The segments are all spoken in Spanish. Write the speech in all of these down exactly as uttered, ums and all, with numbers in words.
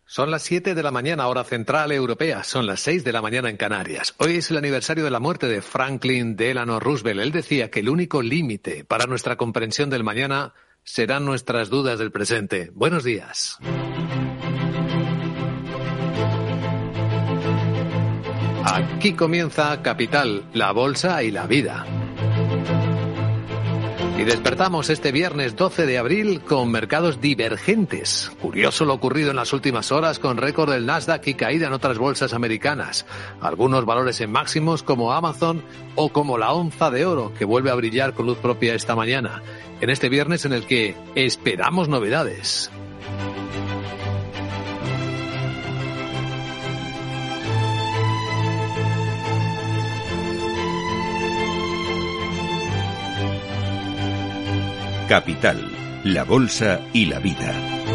Son las siete de la mañana, hora central europea. Son las seis de la mañana en Canarias. Hoy es el aniversario de la muerte de Franklin Delano Roosevelt. Él decía que el único límite para nuestra comprensión del mañana serán nuestras dudas del presente. Buenos días. Aquí comienza Capital, la bolsa y la vida. Y despertamos este viernes doce de abril con mercados divergentes. Curioso lo ocurrido en las últimas horas con récord del Nasdaq y caída en otras bolsas americanas. Algunos valores en máximos como Amazon o como la onza de oro que vuelve a brillar con luz propia esta mañana. En este viernes en el que esperamos novedades. Capital, la bolsa y la vida.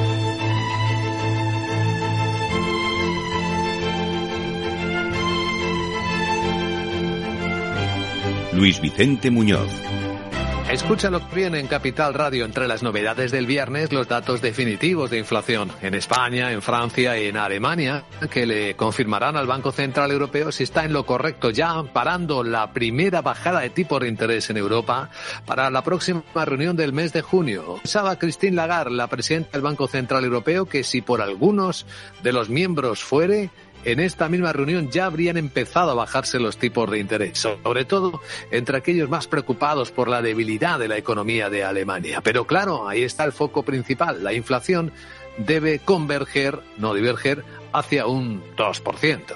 Luis Vicente Muñoz. Escúchalo bien en Capital Radio. Entre las novedades del viernes, los datos definitivos de inflación en España, en Francia y en Alemania, que le confirmarán al Banco Central Europeo si está en lo correcto, ya amparando la primera bajada de tipos de interés en Europa para la próxima reunión del mes de junio. Pensaba Christine Lagarde, la presidenta del Banco Central Europeo, que si por algunos de los miembros fuere, en esta misma reunión ya habrían empezado a bajarse los tipos de interés, sobre todo entre aquellos más preocupados por la debilidad de la economía de Alemania. Pero claro, ahí está el foco principal. La inflación debe converger, no diverger, hacia un dos por ciento.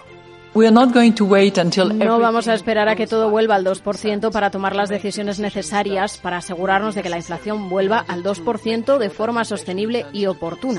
No vamos a esperar a que todo vuelva al dos por ciento para tomar las decisiones necesarias para asegurarnos de que la inflación vuelva al dos por ciento de forma sostenible y oportuna.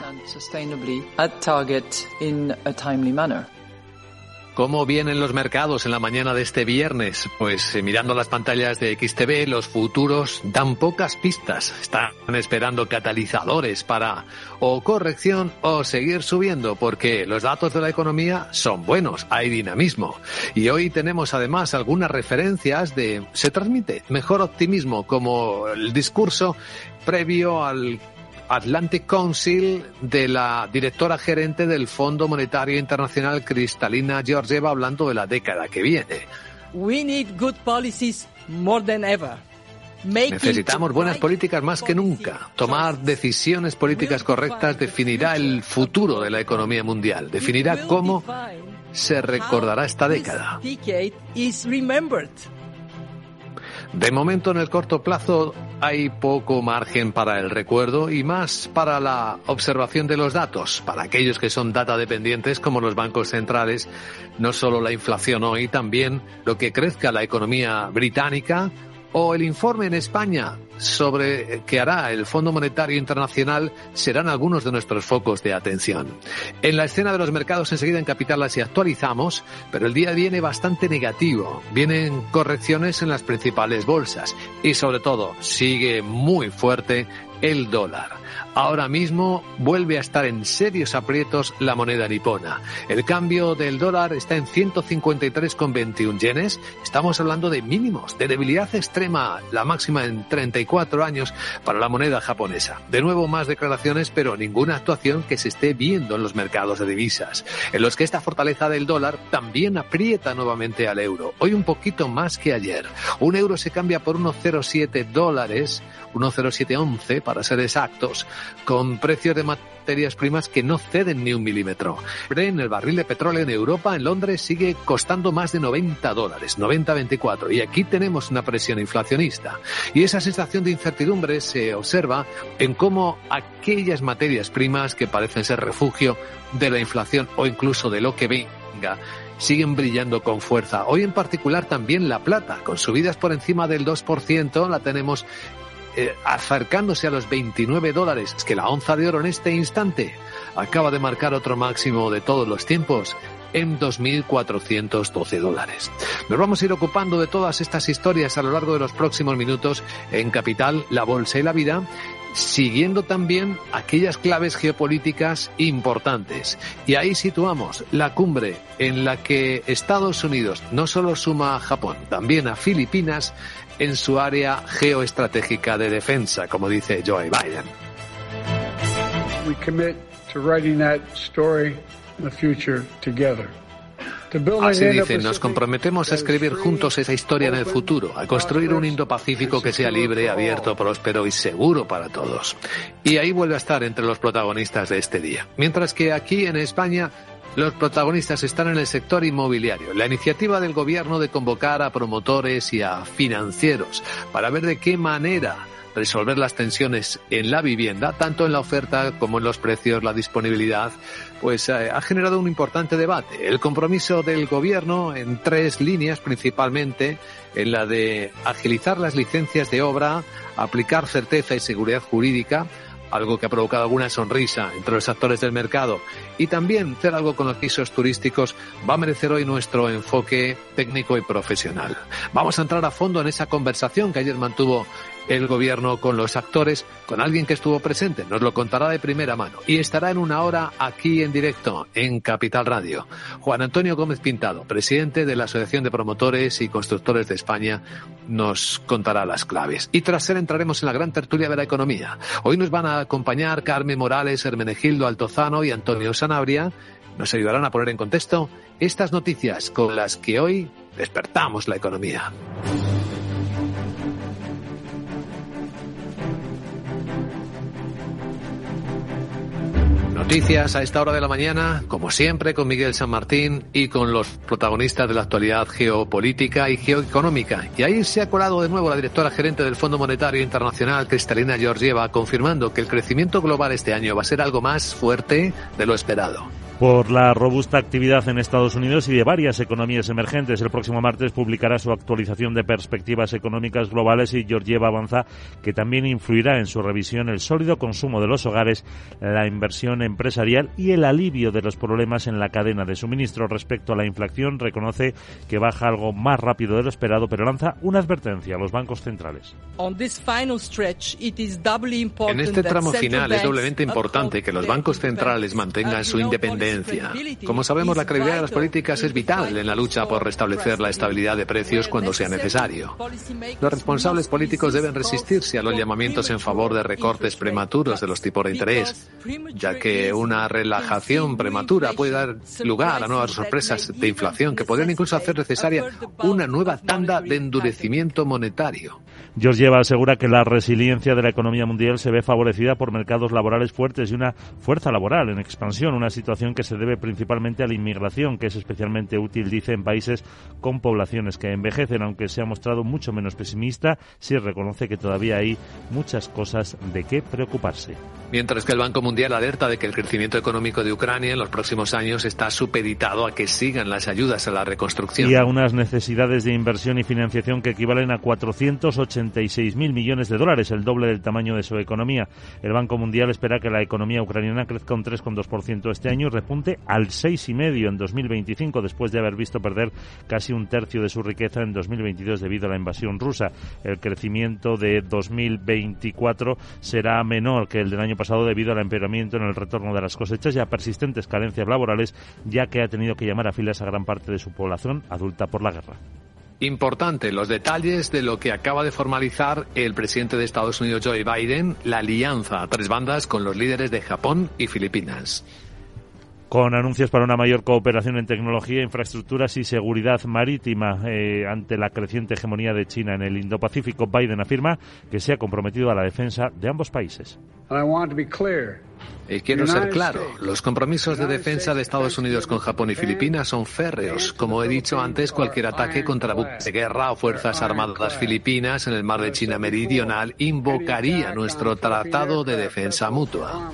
¿Cómo vienen los mercados en la mañana de este viernes? Pues eh, mirando las pantallas de X T V, los futuros dan pocas pistas. Están esperando catalizadores para o corrección o seguir subiendo, porque los datos de la economía son buenos, hay dinamismo. Y hoy tenemos además algunas referencias de... se transmite mejor optimismo, como el discurso previo al Atlantic Council de la directora gerente del Fondo Monetario Internacional, Kristalina Georgieva, hablando de la década que viene. We need good policies more than ever. Necesitamos buenas políticas más que nunca. Tomar decisiones políticas correctas definirá el futuro de la economía mundial, definirá cómo se recordará esta década. De momento, en el corto plazo, hay poco margen para el recuerdo y más para la observación de los datos. Para aquellos que son data dependientes, como los bancos centrales, no solo la inflación hoy, también lo que crezca la economía británica o el informe en España sobre qué hará el Fondo Monetario Internacional serán algunos de nuestros focos de atención. En la escena de los mercados enseguida en Capital así actualizamos, pero el día viene bastante negativo. Vienen correcciones en las principales bolsas y sobre todo sigue muy fuerte el dólar. Ahora mismo vuelve a estar en serios aprietos la moneda nipona. El cambio del dólar está en ciento cincuenta y tres con veintiún yenes. Estamos hablando de mínimos, de debilidad extrema, la máxima en treinta y cuatro años para la moneda japonesa. De nuevo más declaraciones, pero ninguna actuación que se esté viendo en los mercados de divisas, en los que esta fortaleza del dólar también aprieta nuevamente al euro. Hoy un poquito más que ayer. Un euro se cambia por uno coma cero siete dólares, uno coma cero siete once para ser exactos, con precios de materias primas que no ceden ni un milímetro. En el barril de petróleo en Europa, en Londres, sigue costando más de noventa dólares, noventa coma veinticuatro. Y aquí tenemos una presión inflacionista. Y esa sensación de incertidumbre se observa en cómo aquellas materias primas que parecen ser refugio de la inflación o incluso de lo que venga, siguen brillando con fuerza. Hoy en particular también la plata, con subidas por encima del dos por ciento, la tenemos Eh, acercándose a los veintinueve dólares. Es que la onza de oro en este instante acaba de marcar otro máximo de todos los tiempos en dos mil cuatrocientos doce dólares. Nos vamos a ir ocupando de todas estas historias a lo largo de los próximos minutos en Capital, la bolsa y la vida, siguiendo también aquellas claves geopolíticas importantes. Y ahí situamos la cumbre en la que Estados Unidos no solo suma a Japón, también a Filipinas en su área geoestratégica de defensa, como dice Joe Biden. to writing that story in the future together. Así dice, nos comprometemos a escribir juntos esa historia en el futuro, a construir un Indo-Pacífico que sea libre, abierto, próspero y seguro para todos. Y ahí vuelve a estar entre los protagonistas de este día. Mientras que aquí en España los protagonistas están en el sector inmobiliario. La iniciativa del gobierno de convocar a promotores y a financieros para ver de qué manera resolver las tensiones en la vivienda, tanto en la oferta como en los precios, la disponibilidad, pues eh, ha generado un importante debate. El compromiso del gobierno en tres líneas principalmente, en la de agilizar las licencias de obra, aplicar certeza y seguridad jurídica, algo que ha provocado alguna sonrisa entre los actores del mercado, y también hacer algo con los pisos turísticos, va a merecer hoy nuestro enfoque técnico y profesional. Vamos a entrar a fondo en esa conversación que ayer mantuvo el gobierno con los actores, con alguien que estuvo presente, nos lo contará de primera mano y estará en una hora aquí en directo en Capital Radio. Juan Antonio Gómez Pintado, presidente de la Asociación de Promotores y Constructores de España, nos contará las claves. Y tras él entraremos en la gran tertulia de la economía. Hoy nos van a acompañar Carmen Morales, Hermenegildo Altozano y Antonio Sanabria. Nos ayudarán a poner en contexto estas noticias con las que hoy despertamos la economía. Noticias a esta hora de la mañana, como siempre, con Miguel San Martín y con los protagonistas de la actualidad geopolítica y geoeconómica. Y ahí se ha colado de nuevo la directora gerente del Fondo Monetario Internacional, Kristalina Georgieva, confirmando que el crecimiento global este año va a ser algo más fuerte de lo esperado. Por la robusta actividad en Estados Unidos y de varias economías emergentes. El próximo martes publicará su actualización de perspectivas económicas globales y Georgieva avanza que también influirá en su revisión el sólido consumo de los hogares, la inversión empresarial y el alivio de los problemas en la cadena de suministro. Respecto a la inflación, reconoce que baja algo más rápido de lo esperado, pero lanza una advertencia a los bancos centrales. En este tramo final es doblemente importante que los bancos centrales mantengan su independencia. Como sabemos, la credibilidad de las políticas es vital en la lucha por restablecer la estabilidad de precios cuando sea necesario. Los responsables políticos deben resistirse a los llamamientos en favor de recortes prematuros de los tipos de interés, ya que una relajación prematura puede dar lugar a nuevas sorpresas de inflación que podrían incluso hacer necesaria una nueva tanda de endurecimiento monetario. Georgieva asegura que la resiliencia de la economía mundial se ve favorecida por mercados laborales fuertes y una fuerza laboral en expansión, una situación que se debe principalmente a la inmigración, que es especialmente útil, dice, en países con poblaciones que envejecen, aunque se ha mostrado mucho menos pesimista, sí reconoce que todavía hay muchas cosas de qué preocuparse. Mientras que el Banco Mundial alerta de que el crecimiento económico de Ucrania en los próximos años está supeditado a que sigan las ayudas a la reconstrucción. Y a unas necesidades de inversión y financiación que equivalen a cuatrocientos ochenta y seis mil millones de dólares, el doble del tamaño de su economía. El Banco Mundial espera que la economía ucraniana crezca un tres coma dos por ciento este año y repunte al seis coma cinco por ciento en dos mil veinticinco, después de haber visto perder casi un tercio de su riqueza en dos mil veintidós debido a la invasión rusa. El crecimiento de dos mil veinticuatro será menor que el del año pasado debido al empeoramiento en el retorno de las cosechas y a persistentes carencias laborales, ya que ha tenido que llamar a filas a gran parte de su población adulta por la guerra. Importante los detalles de lo que acaba de formalizar el presidente de Estados Unidos, Joe Biden, la alianza a tres bandas con los líderes de Japón y Filipinas. Con anuncios para una mayor cooperación en tecnología, infraestructuras y seguridad marítima eh, ante la creciente hegemonía de China en el Indo-Pacífico, Biden afirma que se ha comprometido a la defensa de ambos países. Y quiero ser claro, los compromisos de defensa de Estados Unidos con Japón y Filipinas son férreos. Como he dicho antes, cualquier ataque contra buques de guerra o fuerzas armadas filipinas en el mar de China Meridional invocaría nuestro Tratado de Defensa Mutua.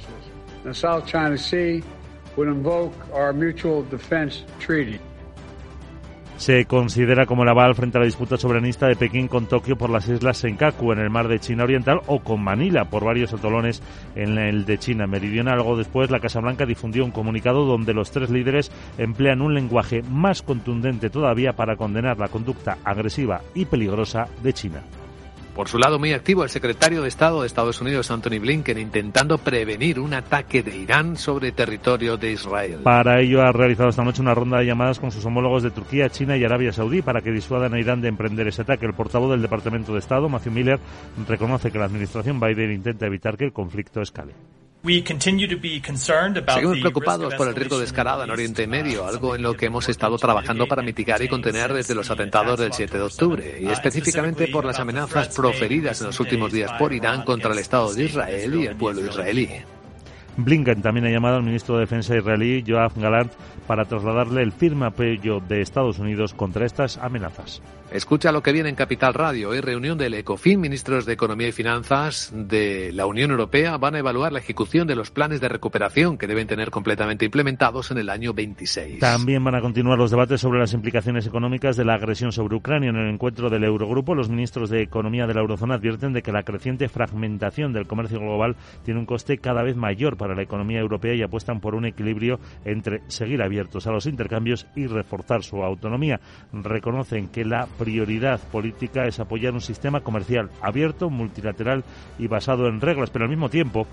Would invoke our mutual defense treaty. Se considera como el aval frente a la disputa soberanista de Pekín con Tokio por las islas Senkaku en el mar de China Oriental o con Manila por varios atolones en el de China Meridional. Algo después, la Casa Blanca difundió un comunicado donde los tres líderes emplean un lenguaje más contundente todavía para condenar la conducta agresiva y peligrosa de China. Por su lado, muy activo el secretario de Estado de Estados Unidos, Anthony Blinken, intentando prevenir un ataque de Irán sobre territorio de Israel. Para ello ha realizado esta noche una ronda de llamadas con sus homólogos de Turquía, China y Arabia Saudí para que disuadan a Irán de emprender ese ataque. El portavoz del Departamento de Estado, Matthew Miller, reconoce que la administración Biden intenta evitar que el conflicto escale. Seguimos preocupados por el riesgo de escalada en Oriente Medio, algo en lo que hemos estado trabajando para mitigar y contener desde los atentados del siete de octubre, y específicamente por las amenazas proferidas en los últimos días por Irán contra el Estado de Israel y el pueblo israelí. Blinken también ha llamado al ministro de Defensa israelí, Yoav Gallant, para trasladarle el firme apoyo de Estados Unidos contra estas amenazas. Escucha lo que viene en Capital Radio. Hoy reunión del ECOFIN. Ministros de Economía y Finanzas de la Unión Europea van a evaluar la ejecución de los planes de recuperación que deben tener completamente implementados en el año veintiséis. También van a continuar los debates sobre las implicaciones económicas de la agresión sobre Ucrania. En el encuentro del Eurogrupo, los ministros de Economía de la Eurozona advierten de que la creciente fragmentación del comercio global tiene un coste cada vez mayor para la economía europea y apuestan por un equilibrio entre seguir abiertos a los intercambios y reforzar su autonomía. Reconocen que la prioridad política es apoyar un sistema comercial abierto, multilateral y basado en reglas, pero al mismo tiempo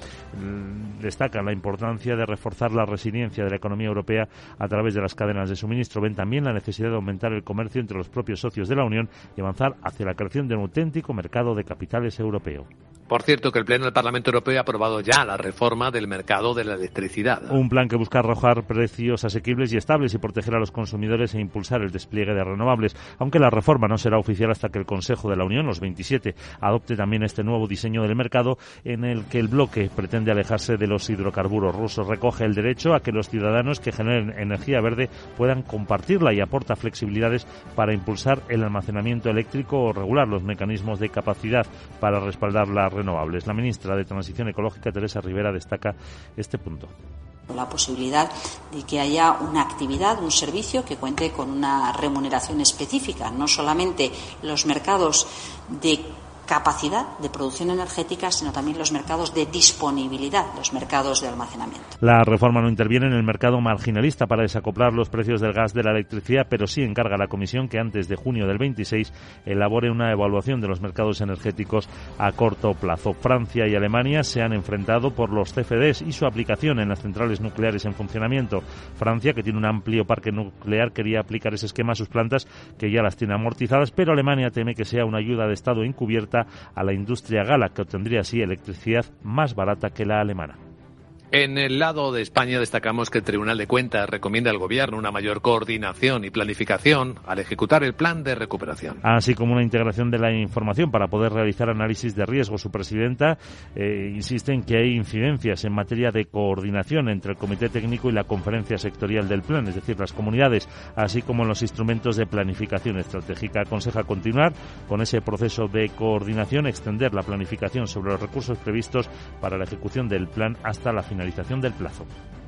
destacan la importancia de reforzar la resiliencia de la economía europea a través de las cadenas de suministro. Ven también la necesidad de aumentar el comercio entre los propios socios de la Unión y avanzar hacia la creación de un auténtico mercado de capitales europeo. Por cierto, que el Pleno del Parlamento Europeo ha aprobado ya la reforma del mercado de la electricidad. Un plan que busca arrojar precios asequibles y estables y proteger a los consumidores e impulsar el despliegue de renovables, aunque la reforma no será oficial hasta que el Consejo de la Unión, los veintisiete, adopte también este nuevo diseño del mercado en el que el bloque pretende alejarse de los hidrocarburos rusos. Recoge el derecho a que los ciudadanos que generen energía verde puedan compartirla y aporta flexibilidades para impulsar el almacenamiento eléctrico o regular los mecanismos de capacidad para respaldar las renovables. La ministra de Transición Ecológica, Teresa Rivera, destaca este punto. La posibilidad de que haya una actividad, un servicio que cuente con una remuneración específica, no solamente los mercados de capacidad de producción energética, sino también los mercados de disponibilidad, los mercados de almacenamiento. La reforma no interviene en el mercado marginalista para desacoplar los precios del gas de la electricidad, pero sí encarga a la Comisión que antes de junio del veintiséis elabore una evaluación de los mercados energéticos a corto plazo. Francia y Alemania se han enfrentado por los C F Ds y su aplicación en las centrales nucleares en funcionamiento. Francia, que tiene un amplio parque nuclear, quería aplicar ese esquema a sus plantas que ya las tiene amortizadas, pero Alemania teme que sea una ayuda de Estado encubierta a la industria gala, que obtendría así electricidad más barata que la alemana. En el lado de España destacamos que el Tribunal de Cuentas recomienda al Gobierno una mayor coordinación y planificación al ejecutar el plan de recuperación. Así como una integración de la información para poder realizar análisis de riesgo. Su presidenta eh, insiste en que hay incidencias en materia de coordinación entre el Comité Técnico y la Conferencia Sectorial del Plan, es decir, las comunidades, así como en los instrumentos de planificación estratégica. Aconseja continuar con ese proceso de coordinación, extender la planificación sobre los recursos previstos para la ejecución del plan hasta la finalización del plazo.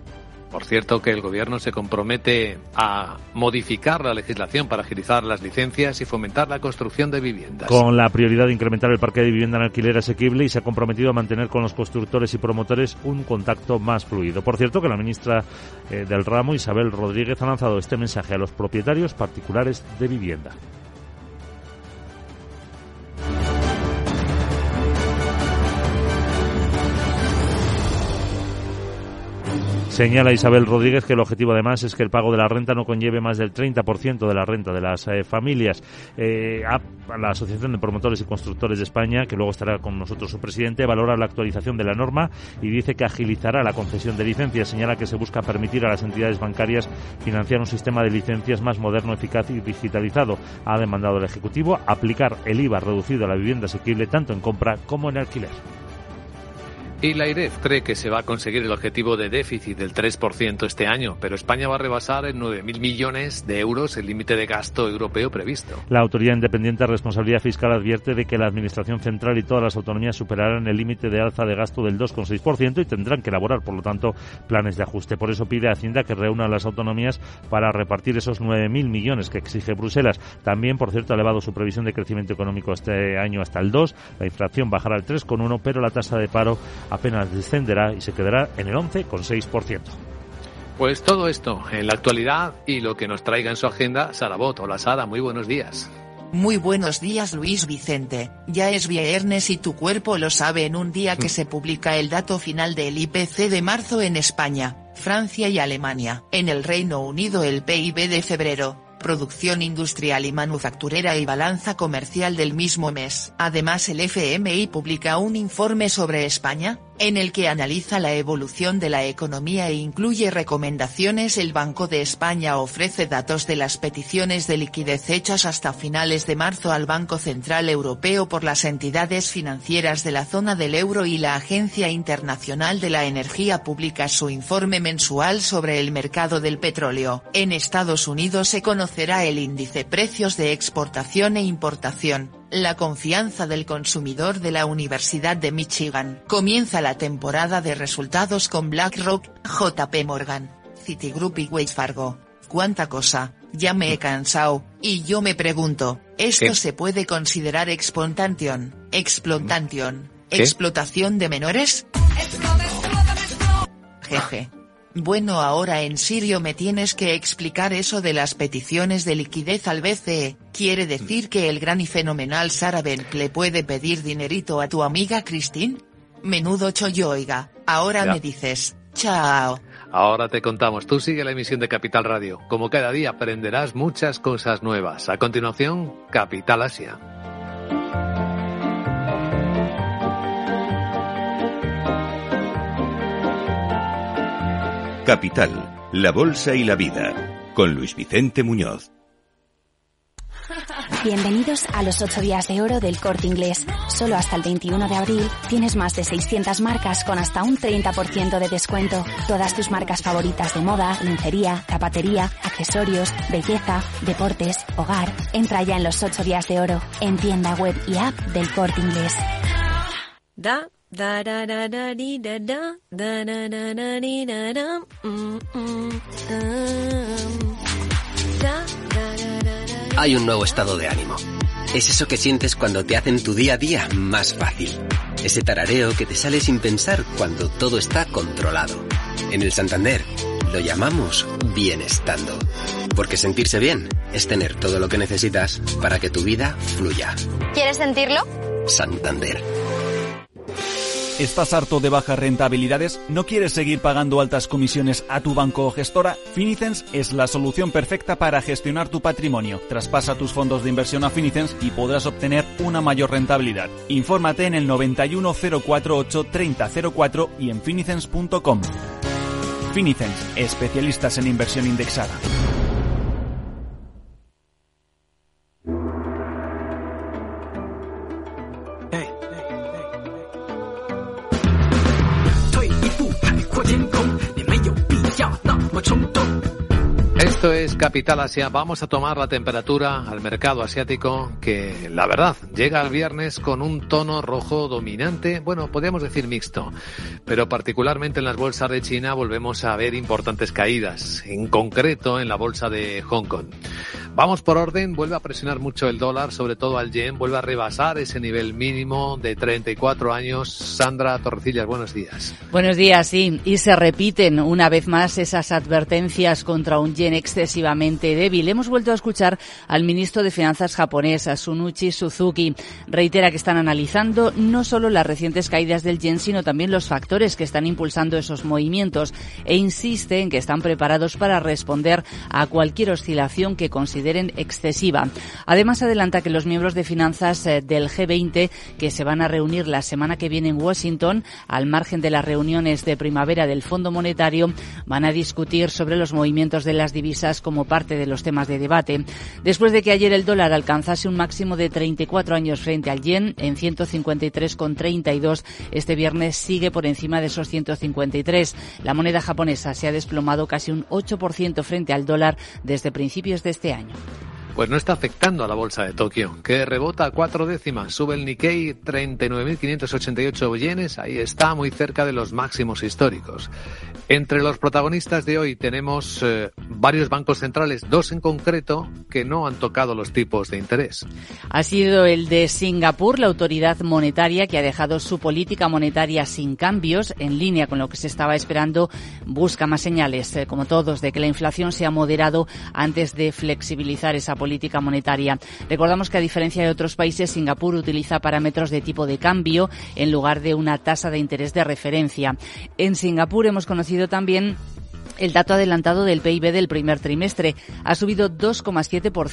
Por cierto, que el Gobierno se compromete a modificar la legislación para agilizar las licencias y fomentar la construcción de viviendas. Con la prioridad de incrementar el parque de vivienda en alquiler asequible, y se ha comprometido a mantener con los constructores y promotores un contacto más fluido. Por cierto, que la ministra eh, del ramo, Isabel Rodríguez, ha lanzado este mensaje a los propietarios particulares de vivienda. Señala Isabel Rodríguez que el objetivo además es que el pago de la renta no conlleve más del treinta por ciento de la renta de las eh, familias. Eh, a, a la Asociación de Promotores y Constructores de España, que luego estará con nosotros su presidente, valora la actualización de la norma y dice que agilizará la concesión de licencias. Señala que se busca permitir a las entidades bancarias financiar un sistema de licencias más moderno, eficaz y digitalizado. Ha demandado al Ejecutivo aplicar el I V A reducido a la vivienda asequible tanto en compra como en alquiler. Y la AIREF cree que se va a conseguir el objetivo de déficit del tres por ciento este año, pero España va a rebasar en nueve mil millones de euros el límite de gasto europeo previsto. La Autoridad Independiente de Responsabilidad Fiscal advierte de que la Administración Central y todas las autonomías superarán el límite de alza de gasto del dos coma seis por ciento y tendrán que elaborar, por lo tanto, planes de ajuste. Por eso pide a Hacienda que reúna a las autonomías para repartir esos nueve mil millones que exige Bruselas. También, por cierto, ha elevado su previsión de crecimiento económico este año hasta el dos por ciento, la inflación bajará al tres coma uno por ciento, pero la tasa de paro apenas descenderá y se quedará en el once coma seis por ciento. Pues todo esto en la actualidad y lo que nos traiga en su agenda Sara Bot. Hola Sara, muy buenos días. Muy buenos días Luis Vicente, ya es viernes y tu cuerpo lo sabe. En un día que se publica el dato final del I P C de marzo en España, Francia y Alemania. En el Reino Unido el P I B de febrero, producción industrial y manufacturera y balanza comercial del mismo mes. Además el F M I publica un informe sobre España, en el que analiza la evolución de la economía e incluye recomendaciones. El Banco de España ofrece datos de las peticiones de liquidez hechas hasta finales de marzo al Banco Central Europeo por las entidades financieras de la zona del euro, y la Agencia Internacional de la Energía publica su informe mensual sobre el mercado del petróleo. En Estados Unidos se conocerá el índice precios de exportación e importación. La confianza del consumidor de la Universidad de Michigan. Comienza la temporada de resultados con BlackRock, J P Morgan, Citigroup y Wells Fargo. ¿Cuánta cosa? Ya me he cansado, y yo me pregunto, ¿esto ¿Qué? se puede considerar explotación? ¿Explotación? ¿Qué? ¿Explotación de menores? Jeje. Bueno, ahora en serio me tienes que explicar eso de las peticiones de liquidez al B C E. ¿Quiere decir que el gran y fenomenal Sarah Bent le puede pedir dinerito a tu amiga Christine? Menudo chollo, oiga. Ahora Ya. me dices, chao. Ahora te contamos. Tú sigue la emisión de Capital Radio. Como cada día aprenderás muchas cosas nuevas. A continuación, Capital Asia. Capital, la Bolsa y la Vida, con Luis Vicente Muñoz. Bienvenidos a los ocho días de oro del Corte Inglés. Solo hasta el veintiuno de abril tienes más de seiscientas marcas con hasta un treinta por ciento de descuento. Todas tus marcas favoritas de moda, lencería, zapatería, accesorios, belleza, deportes, hogar. Entra ya en los ocho días de oro en tienda web y app del Corte Inglés. Da da da da da di da da da da da da di da da mm, mm, um, da da da da. Hay un nuevo estado de ánimo. Es eso que sientes cuando te hacen tu día a día más fácil. Ese tarareo que te sale sin pensar cuando todo está controlado. En el Santander lo llamamos bienestando. Porque sentirse bien es tener todo lo que necesitas para que tu vida fluya. ¿Quieres sentirlo? Santander. ¿Estás harto de bajas rentabilidades? ¿No quieres seguir pagando altas comisiones a tu banco o gestora? Finicens es la solución perfecta para gestionar tu patrimonio. Traspasa tus fondos de inversión a Finicens y podrás obtener una mayor rentabilidad. Infórmate en el noventa y uno cero cuarenta y ocho treinta cero cuatro y en finicens punto com. Finicens, especialistas en inversión indexada. Esto es Capital Asia. Vamos a tomar la temperatura al mercado asiático, que la verdad llega el viernes con un tono rojo dominante, bueno, podríamos decir mixto, pero particularmente en las bolsas de China volvemos a ver importantes caídas, en concreto en la bolsa de Hong Kong. Vamos por orden, vuelve a presionar mucho el dólar, sobre todo al yen, vuelve a rebasar ese nivel mínimo de treinta y cuatro años. Sandra Torrecillas, buenos días. Buenos días, sí, y se repiten una vez más esas advertencias contra un yen excesivamente débil. Hemos vuelto a escuchar al ministro de Finanzas japonés, Shunichi Suzuki. Reitera que están analizando no solo las recientes caídas del yen, sino también los factores que están impulsando esos movimientos, e insiste en que están preparados para responder a cualquier oscilación que consideren excesiva. Además, adelanta que los miembros de finanzas eh, del G veinte, que se van a reunir la semana que viene en Washington, al margen de las reuniones de primavera del Fondo Monetario, van a discutir sobre los movimientos de las divisas como parte de los temas de debate. Después de que ayer el dólar alcanzase un máximo de treinta y cuatro años frente al yen, en ciento cincuenta y tres con treinta y dos, este viernes sigue por encima de esos ciento cincuenta y tres. La moneda japonesa se ha desplomado casi un ocho por ciento frente al dólar desde principios de este año. Pues no está afectando a la bolsa de Tokio, que rebota a cuatro décimas. Sube el Nikkei treinta y nueve mil quinientos ochenta y ocho yenes, ahí está, muy cerca de los máximos históricos. Entre los protagonistas de hoy tenemos eh, varios bancos centrales, dos en concreto, que no han tocado los tipos de interés. Ha sido el de Singapur, la autoridad monetaria, que ha dejado su política monetaria sin cambios, en línea con lo que se estaba esperando. Busca más señales, eh, como todos, de que la inflación se ha moderado antes de flexibilizar esa política monetaria. Recordamos que, a diferencia de otros países, Singapur utiliza parámetros de tipo de cambio en lugar de una tasa de interés de referencia. En Singapur hemos conocido también El dato adelantado del P I B del primer trimestre ha subido dos coma siete por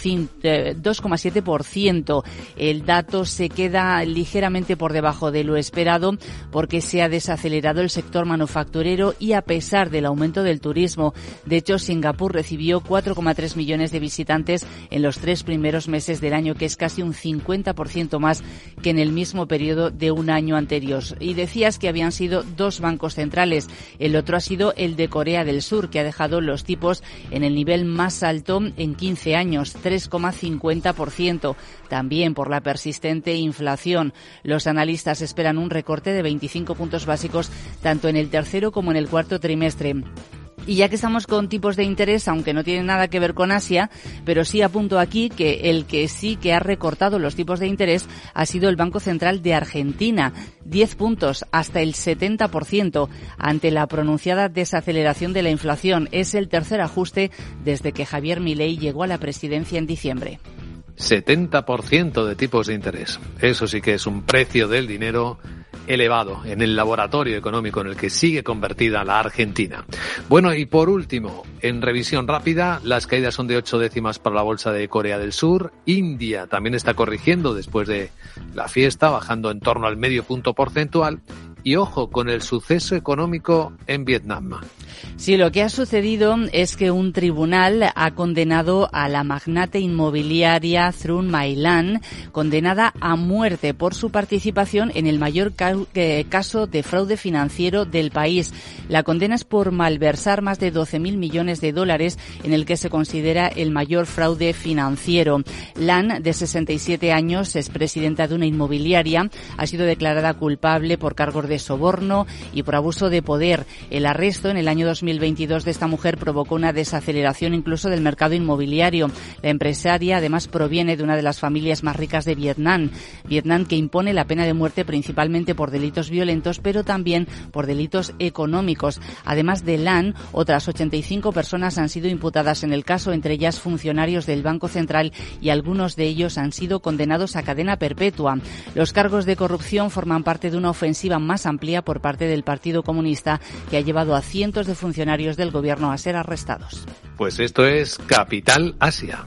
ciento. El dato se queda ligeramente por debajo de lo esperado porque se ha desacelerado el sector manufacturero y a pesar del aumento del turismo. De hecho, Singapur recibió cuatro coma tres millones de visitantes en los tres primeros meses del año, que es casi un cincuenta por ciento más que en el mismo periodo de un año anterior. Y decías que habían sido dos bancos centrales. El otro ha sido el de Corea del Sur, que ha dejado los tipos en el nivel más alto en quince años, tres coma cincuenta por ciento. También por la persistente inflación. Los analistas esperan un recorte de veinticinco puntos básicos tanto en el tercero como en el cuarto trimestre. Y ya que estamos con tipos de interés, aunque no tiene nada que ver con Asia, pero sí apunto aquí que el que sí que ha recortado los tipos de interés ha sido el Banco Central de Argentina, diez puntos, hasta el setenta por ciento, ante la pronunciada desaceleración de la inflación. Es el tercer ajuste desde que Javier Milei llegó a la presidencia en diciembre. setenta por ciento de tipos de interés. Eso sí que es un precio del dinero elevado en el laboratorio económico en el que sigue convertida la Argentina. Bueno, y por último, en revisión rápida, las caídas son de ocho décimas para la bolsa de Corea del Sur. India también está corrigiendo después de la fiesta, bajando en torno al medio punto porcentual. Y ojo con el suceso económico en Vietnam. Sí, lo que ha sucedido es que un tribunal ha condenado a la magnate inmobiliaria Thrun My Lan, condenada a muerte por su participación en el mayor ca- eh, caso de fraude financiero del país. La condena es por malversar más de doce mil millones de dólares, en el que se considera el mayor fraude financiero. Lan, de sesenta y siete años, es presidenta de una inmobiliaria, ha sido declarada culpable por cargos de soborno y por abuso de poder. El arresto en el año dos mil veintidós de esta mujer provocó una desaceleración incluso del mercado inmobiliario. La empresaria además proviene de una de las familias más ricas de Vietnam. Vietnam, que impone la pena de muerte principalmente por delitos violentos, pero también por delitos económicos. Además de Lan, otras ochenta y cinco personas han sido imputadas en el caso, entre ellas funcionarios del Banco Central, y algunos de ellos han sido condenados a cadena perpetua. Los cargos de corrupción forman parte de una ofensiva más amplia por parte del Partido Comunista, que ha llevado a cientos de funcionarios del gobierno a ser arrestados. Pues esto es Capital Asia.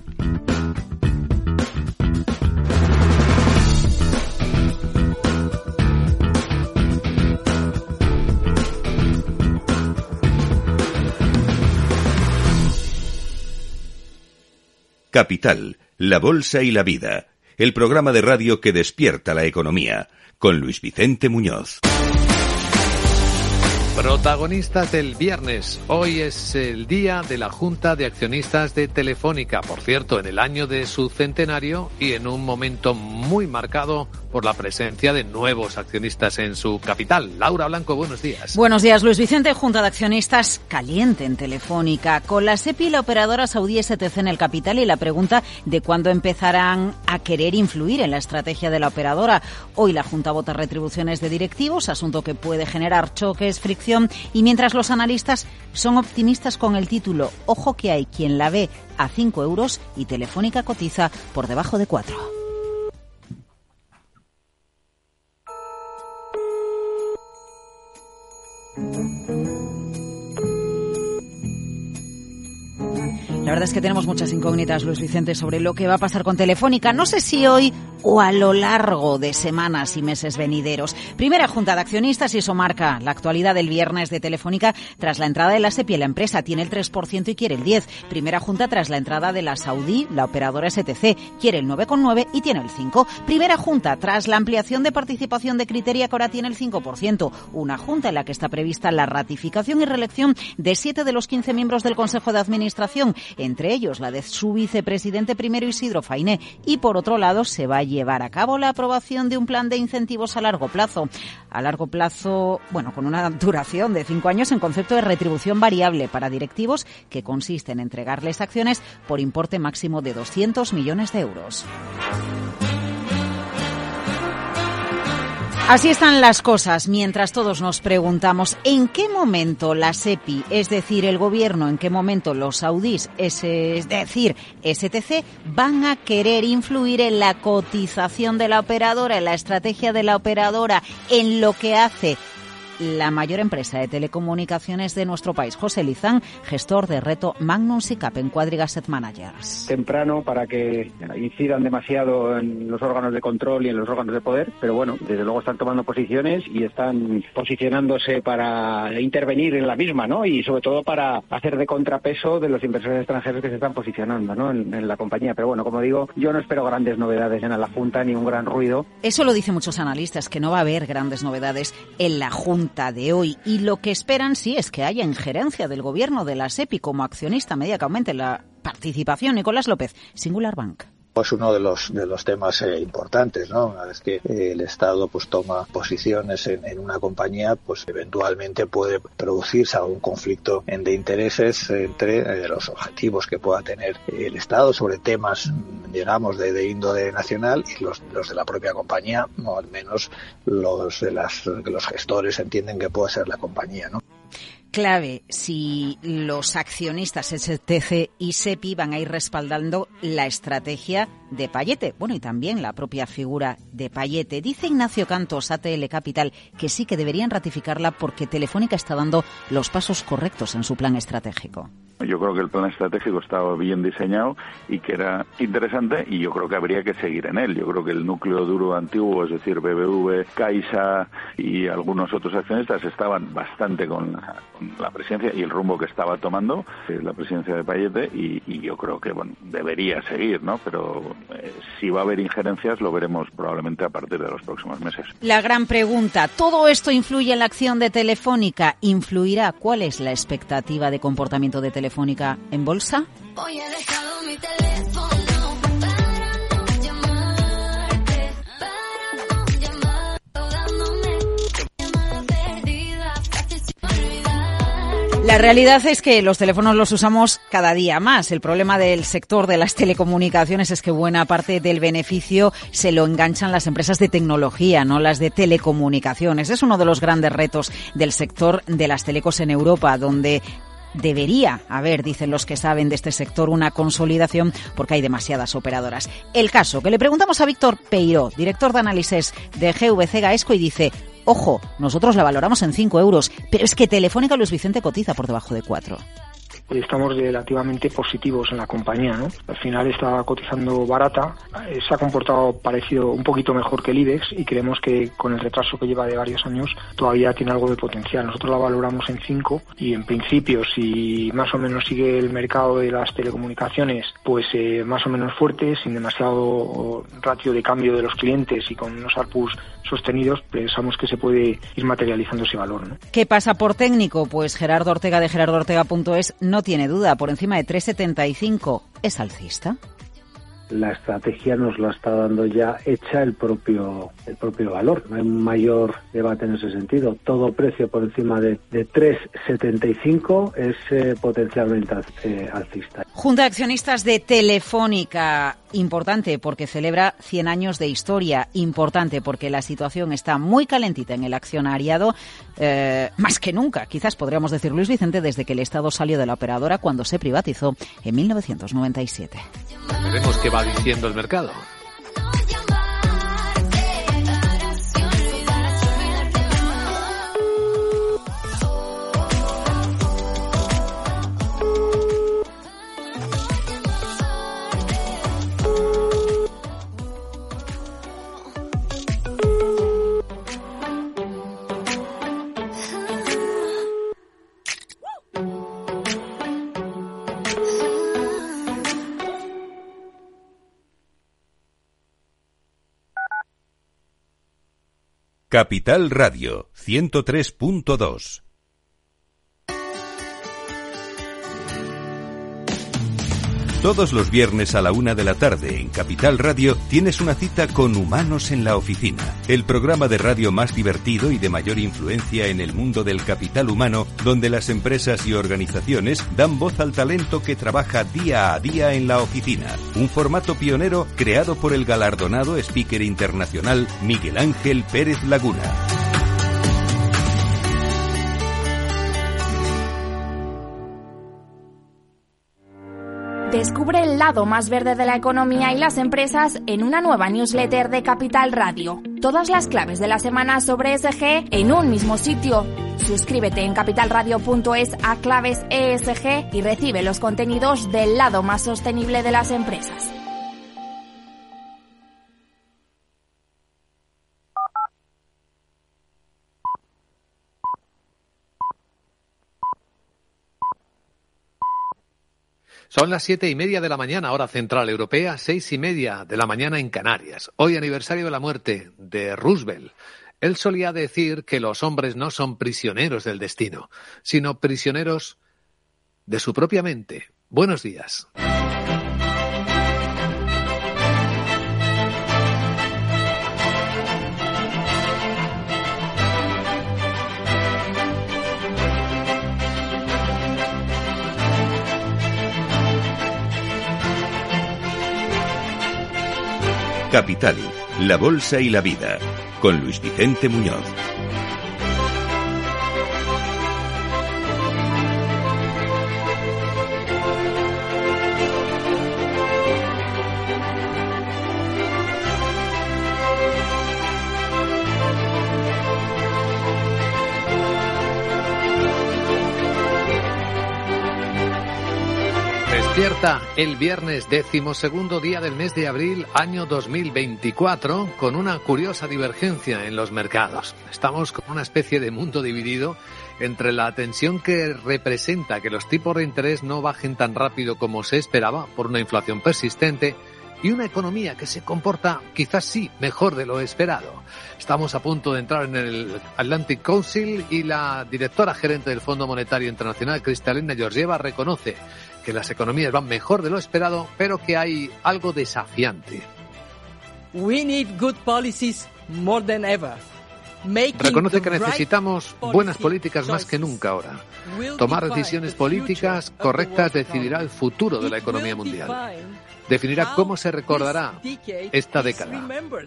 Capital, la bolsa y la vida. El programa de radio que despierta la economía. Con Luis Vicente Muñoz. Protagonistas del viernes. Hoy es el día de la Junta de Accionistas de Telefónica. Por cierto, en el año de su centenario y en un momento muy marcado por la presencia de nuevos accionistas en su capital. Laura Blanco, buenos días. Buenos días, Luis Vicente. Junta de Accionistas caliente en Telefónica, con la SEPI y la operadora saudí S T C en el capital, y la pregunta de cuándo empezarán a querer influir en la estrategia de la operadora. Hoy la Junta vota retribuciones de directivos, asunto que puede generar choques, fricción, y mientras los analistas son optimistas con el título, ojo que hay quien la ve a cinco euros y Telefónica cotiza por debajo de cuatro. La verdad es que tenemos muchas incógnitas, Luis Vicente, sobre lo que va a pasar con Telefónica. No sé si hoy o a lo largo de semanas y meses venideros. Primera Junta de Accionistas, y eso marca la actualidad del viernes de Telefónica tras la entrada de la SEPI. La empresa tiene el tres por ciento y quiere el diez por ciento. Primera Junta tras la entrada de la saudí, la operadora S T C, quiere el nueve coma nueve y tiene el cinco por ciento. Primera Junta tras la ampliación de participación de Criteria, que ahora tiene el cinco por ciento. Una Junta en la que está prevista la ratificación y reelección de siete de los quince miembros del Consejo de Administración, entre ellos la de su vicepresidente primero, Isidro Fainé. Y por otro lado, se va a llevar a cabo la aprobación de un plan de incentivos a largo plazo. A largo plazo, bueno, con una duración de cinco años en concepto de retribución variable para directivos, que consiste en entregarles acciones por importe máximo de doscientos millones de euros. Así están las cosas, mientras todos nos preguntamos en qué momento la SEPI, es decir, el gobierno, en qué momento los saudíes, es decir, S T C, van a querer influir en la cotización de la operadora, en la estrategia de la operadora, en lo que hace la mayor empresa de telecomunicaciones de nuestro país. José Lizán, gestor de Reto Magnum SICAP en Quadriga Asset Managers. Temprano para que incidan demasiado en los órganos de control y en los órganos de poder, pero bueno, desde luego están tomando posiciones y están posicionándose para intervenir en la misma, ¿no? Y sobre todo para hacer de contrapeso de los inversores extranjeros que se están posicionando, ¿no? en, en la compañía. Pero bueno, como digo, yo no espero grandes novedades en la Junta ni un gran ruido. Eso lo dicen muchos analistas, que no va a haber grandes novedades en la Junta de hoy. Y lo que esperan sí es que haya injerencia del gobierno de la SEPI como accionista a medida que aumente la participación. Nicolás López, Singular Bank. Es uno de los de los temas eh, importantes, ¿no? Una vez que eh, el Estado pues toma posiciones en, en una compañía, pues eventualmente puede producirse algún conflicto de intereses entre eh, los objetivos que pueda tener el Estado sobre temas, digamos, de, de índole nacional y los, los de la propia compañía, o al menos los de las que los gestores entienden que puede ser la compañía, ¿no? Clave si los accionistas S T C y SEPI van a ir respaldando la estrategia de Payete, bueno, y también la propia figura de Payete. Dice Ignacio Cantos, A T L Capital, que sí que deberían ratificarla porque Telefónica está dando los pasos correctos en su plan estratégico. Yo creo que el plan estratégico estaba bien diseñado y que era interesante, y yo creo que habría que seguir en él. Yo creo que el núcleo duro antiguo, es decir, B B V, Caixa y algunos otros accionistas estaban bastante con la, con la presidencia y el rumbo que estaba tomando eh, la presidencia de Payete, y, y yo creo que bueno debería seguir, ¿no? Pero eh, si va a haber injerencias lo veremos probablemente a partir de los próximos meses. La gran pregunta, ¿todo esto influye en la acción de Telefónica? ¿Influirá? ¿Cuál es la expectativa de comportamiento de Telefónica en bolsa? Hoy he dejado mi teléfono para no llamarte, para no llamar, dándome llamada perdida, fácil sin olvidar. La realidad es que los teléfonos los usamos cada día más. El problema del sector de las telecomunicaciones es que buena parte del beneficio se lo enganchan las empresas de tecnología, no las de telecomunicaciones. Es uno de los grandes retos del sector de las telecos en Europa, donde debería haber, dicen los que saben de este sector, una consolidación porque hay demasiadas operadoras. El caso que le preguntamos a Víctor Peiró, director de análisis de G V C Gaesco, y dice, ojo, nosotros la valoramos en cinco euros, pero es que Telefónica, Luis Vicente, cotiza por debajo de cuatro. Estamos relativamente positivos en la compañía, ¿no? Al final está cotizando barata, se ha comportado parecido, un poquito mejor que el IBEX, y creemos que con el retraso que lleva de varios años todavía tiene algo de potencial. Nosotros la valoramos en cinco y en principio, si más o menos sigue el mercado de las telecomunicaciones, pues eh, más o menos fuerte, sin demasiado ratio de cambio de los clientes y con unos A R P Us sostenidos, pensamos que se puede ir materializando ese valor, ¿no? ¿Qué pasa por técnico? Pues Gerardo Ortega de gerardo ortega punto es no tiene duda, por encima de tres setenta y cinco es alcista. La estrategia nos la está dando ya hecha el propio el propio valor. No hay un mayor debate en ese sentido. Todo precio por encima de, de tres setenta y cinco es eh, potencialmente eh, alcista. Junta de Accionistas de Telefónica, importante porque celebra cien años de historia, importante porque la situación está muy calentita en el accionariado, eh, más que nunca, quizás podríamos decir, Luis Vicente, desde que el Estado salió de la operadora cuando se privatizó en mil novecientos noventa y siete. Veremos qué va diciendo el mercado. Capital Radio ciento tres punto dos. Todos los viernes a la una de la tarde en Capital Radio tienes una cita con Humanos en la Oficina, el programa de radio más divertido y de mayor influencia en el mundo del capital humano, donde las empresas y organizaciones dan voz al talento que trabaja día a día en la oficina. Un formato pionero creado por el galardonado speaker internacional Miguel Ángel Pérez Laguna. Descubre el lado más verde de la economía y las empresas en una nueva newsletter de Capital Radio. Todas las claves de la semana sobre E S G en un mismo sitio. Suscríbete en capitalradio punto es a claves E S G y recibe los contenidos del lado más sostenible de las empresas. Son las siete y media de la mañana, hora central europea, seis y media de la mañana en Canarias. Hoy aniversario de la muerte de Roosevelt. Él solía decir que los hombres no son prisioneros del destino, sino prisioneros de su propia mente. Buenos días. Capital, la Bolsa y la Vida, con Luis Vicente Muñoz. Despierta el viernes decimosegundo día del mes de abril, año dos mil veinticuatro, con una curiosa divergencia en los mercados. Estamos con una especie de mundo dividido entre la tensión que representa que los tipos de interés no bajen tan rápido como se esperaba por una inflación persistente y una economía que se comporta quizás sí mejor de lo esperado. Estamos a punto de entrar en el Atlantic Council y la directora gerente del Fondo Monetario Internacional, Kristalina Georgieva, reconoce que las economías van mejor de lo esperado, pero que hay algo desafiante. We need good policies more than ever. Reconoce que necesitamos buenas políticas más que nunca ahora. Tomar decisiones políticas correctas decidirá el futuro de la economía mundial. Definirá cómo se recordará esta década.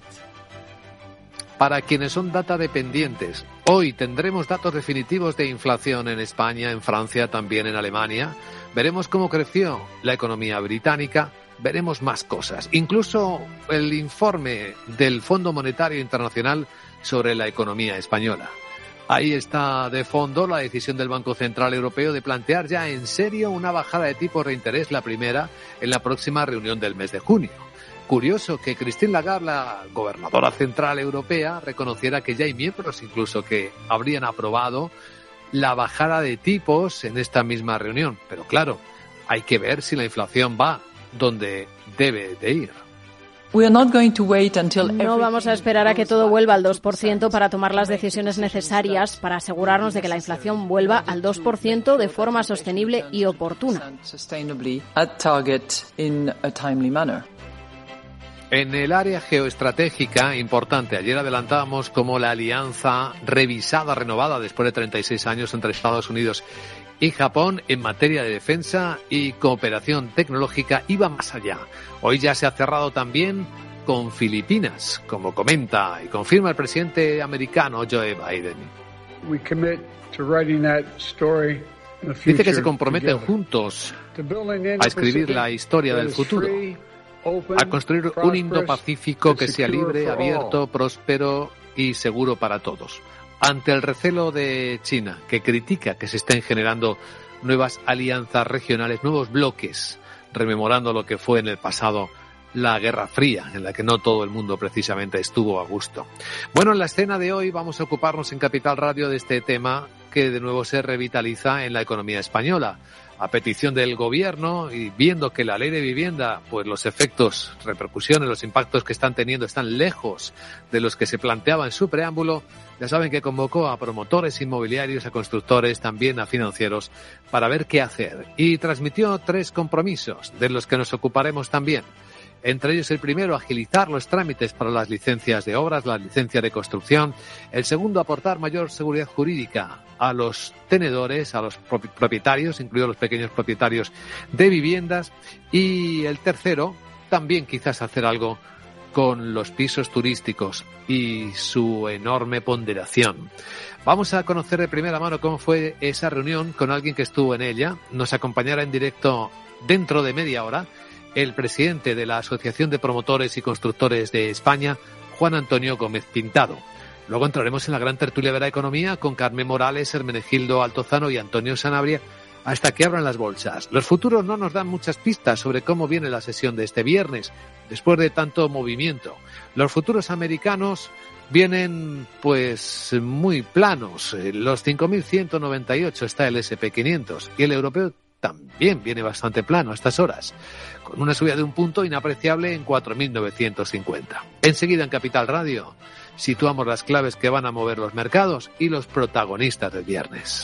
Para quienes son data dependientes, hoy tendremos datos definitivos de inflación en España, en Francia, también en Alemania. Veremos cómo creció la economía británica, veremos más cosas. Incluso el informe del Fondo Monetario Internacional sobre la economía española. Ahí está de fondo la decisión del Banco Central Europeo de plantear ya en serio una bajada de tipos de interés, la primera, en la próxima reunión del mes de junio. Curioso que Christine Lagarde, la gobernadora central europea, reconociera que ya hay miembros incluso que habrían aprobado la bajada de tipos en esta misma reunión. Pero claro, hay que ver si la inflación va donde debe de ir. No vamos a esperar a que todo vuelva al dos por ciento para tomar las decisiones necesarias para asegurarnos de que la inflación vuelva al dos por ciento de forma sostenible y oportuna. En el área geoestratégica, importante, ayer adelantábamos cómo la alianza revisada, renovada después de treinta y seis años entre Estados Unidos y Japón en materia de defensa y cooperación tecnológica iba más allá. Hoy ya se ha cerrado también con Filipinas, como comenta y confirma el presidente americano Joe Biden. Dice que se comprometen juntos a escribir la historia del futuro, a construir un Indo-Pacífico que sea libre, abierto, próspero y seguro para todos. Ante el recelo de China, que critica que se estén generando nuevas alianzas regionales, nuevos bloques, rememorando lo que fue en el pasado la Guerra Fría, en la que no todo el mundo precisamente estuvo a gusto. Bueno, en la escena de hoy vamos a ocuparnos en Capital Radio de este tema que de nuevo se revitaliza en la economía española. A petición del gobierno y viendo que la ley de vivienda, pues los efectos, repercusiones, los impactos que están teniendo están lejos de los que se planteaba en su preámbulo, ya saben que convocó a promotores inmobiliarios, a constructores, también a financieros, para ver qué hacer. Y transmitió tres compromisos, de los que nos ocuparemos también. Entre ellos el primero, agilizar los trámites para las licencias de obras, la licencia de construcción. El segundo, aportar mayor seguridad jurídica a los tenedores, a los propietarios, incluidos los pequeños propietarios de viviendas. Y el tercero, también quizás hacer algo con los pisos turísticos y su enorme ponderación. Vamos a conocer de primera mano cómo fue esa reunión con alguien que estuvo en ella. Nos acompañará en directo dentro de media hora el presidente de la Asociación de Promotores y Constructores de España, Juan Antonio Gómez Pintado. Luego entraremos en la gran tertulia de la economía con Carmen Morales, Hermenegildo Altozano y Antonio Sanabria hasta que abran las bolsas. Los futuros no nos dan muchas pistas sobre cómo viene la sesión de este viernes, después de tanto movimiento. Los futuros americanos vienen pues muy planos. Los cinco mil ciento noventa y ocho está el ese and pe quinientos y el europeo también viene bastante plano a estas horas, con una subida de un punto inapreciable en cuatro mil novecientos cincuenta. Enseguida en Capital Radio situamos las claves que van a mover los mercados y los protagonistas del viernes.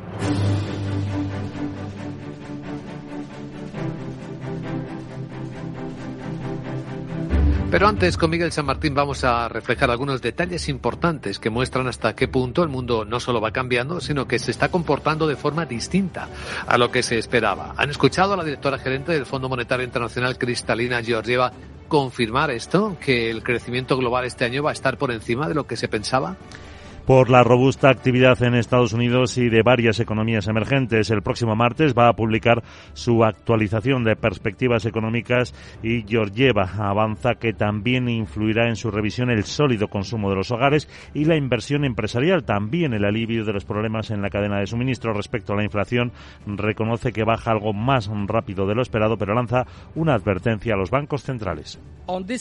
Pero antes, con Miguel San Martín, vamos a reflejar algunos detalles importantes que muestran hasta qué punto el mundo no solo va cambiando, sino que se está comportando de forma distinta a lo que se esperaba. ¿Han escuchado a la directora gerente del Fondo Monetario Internacional, Kristalina Georgieva, confirmar esto, que el crecimiento global este año va a estar por encima de lo que se pensaba? Por la robusta actividad en Estados Unidos y de varias economías emergentes. El próximo martes va a publicar su actualización de perspectivas económicas y Georgieva avanza que también influirá en su revisión el sólido consumo de los hogares y la inversión empresarial, también el alivio de los problemas en la cadena de suministro. Respecto a la inflación, reconoce que baja algo más rápido de lo esperado, pero lanza una advertencia a los bancos centrales. En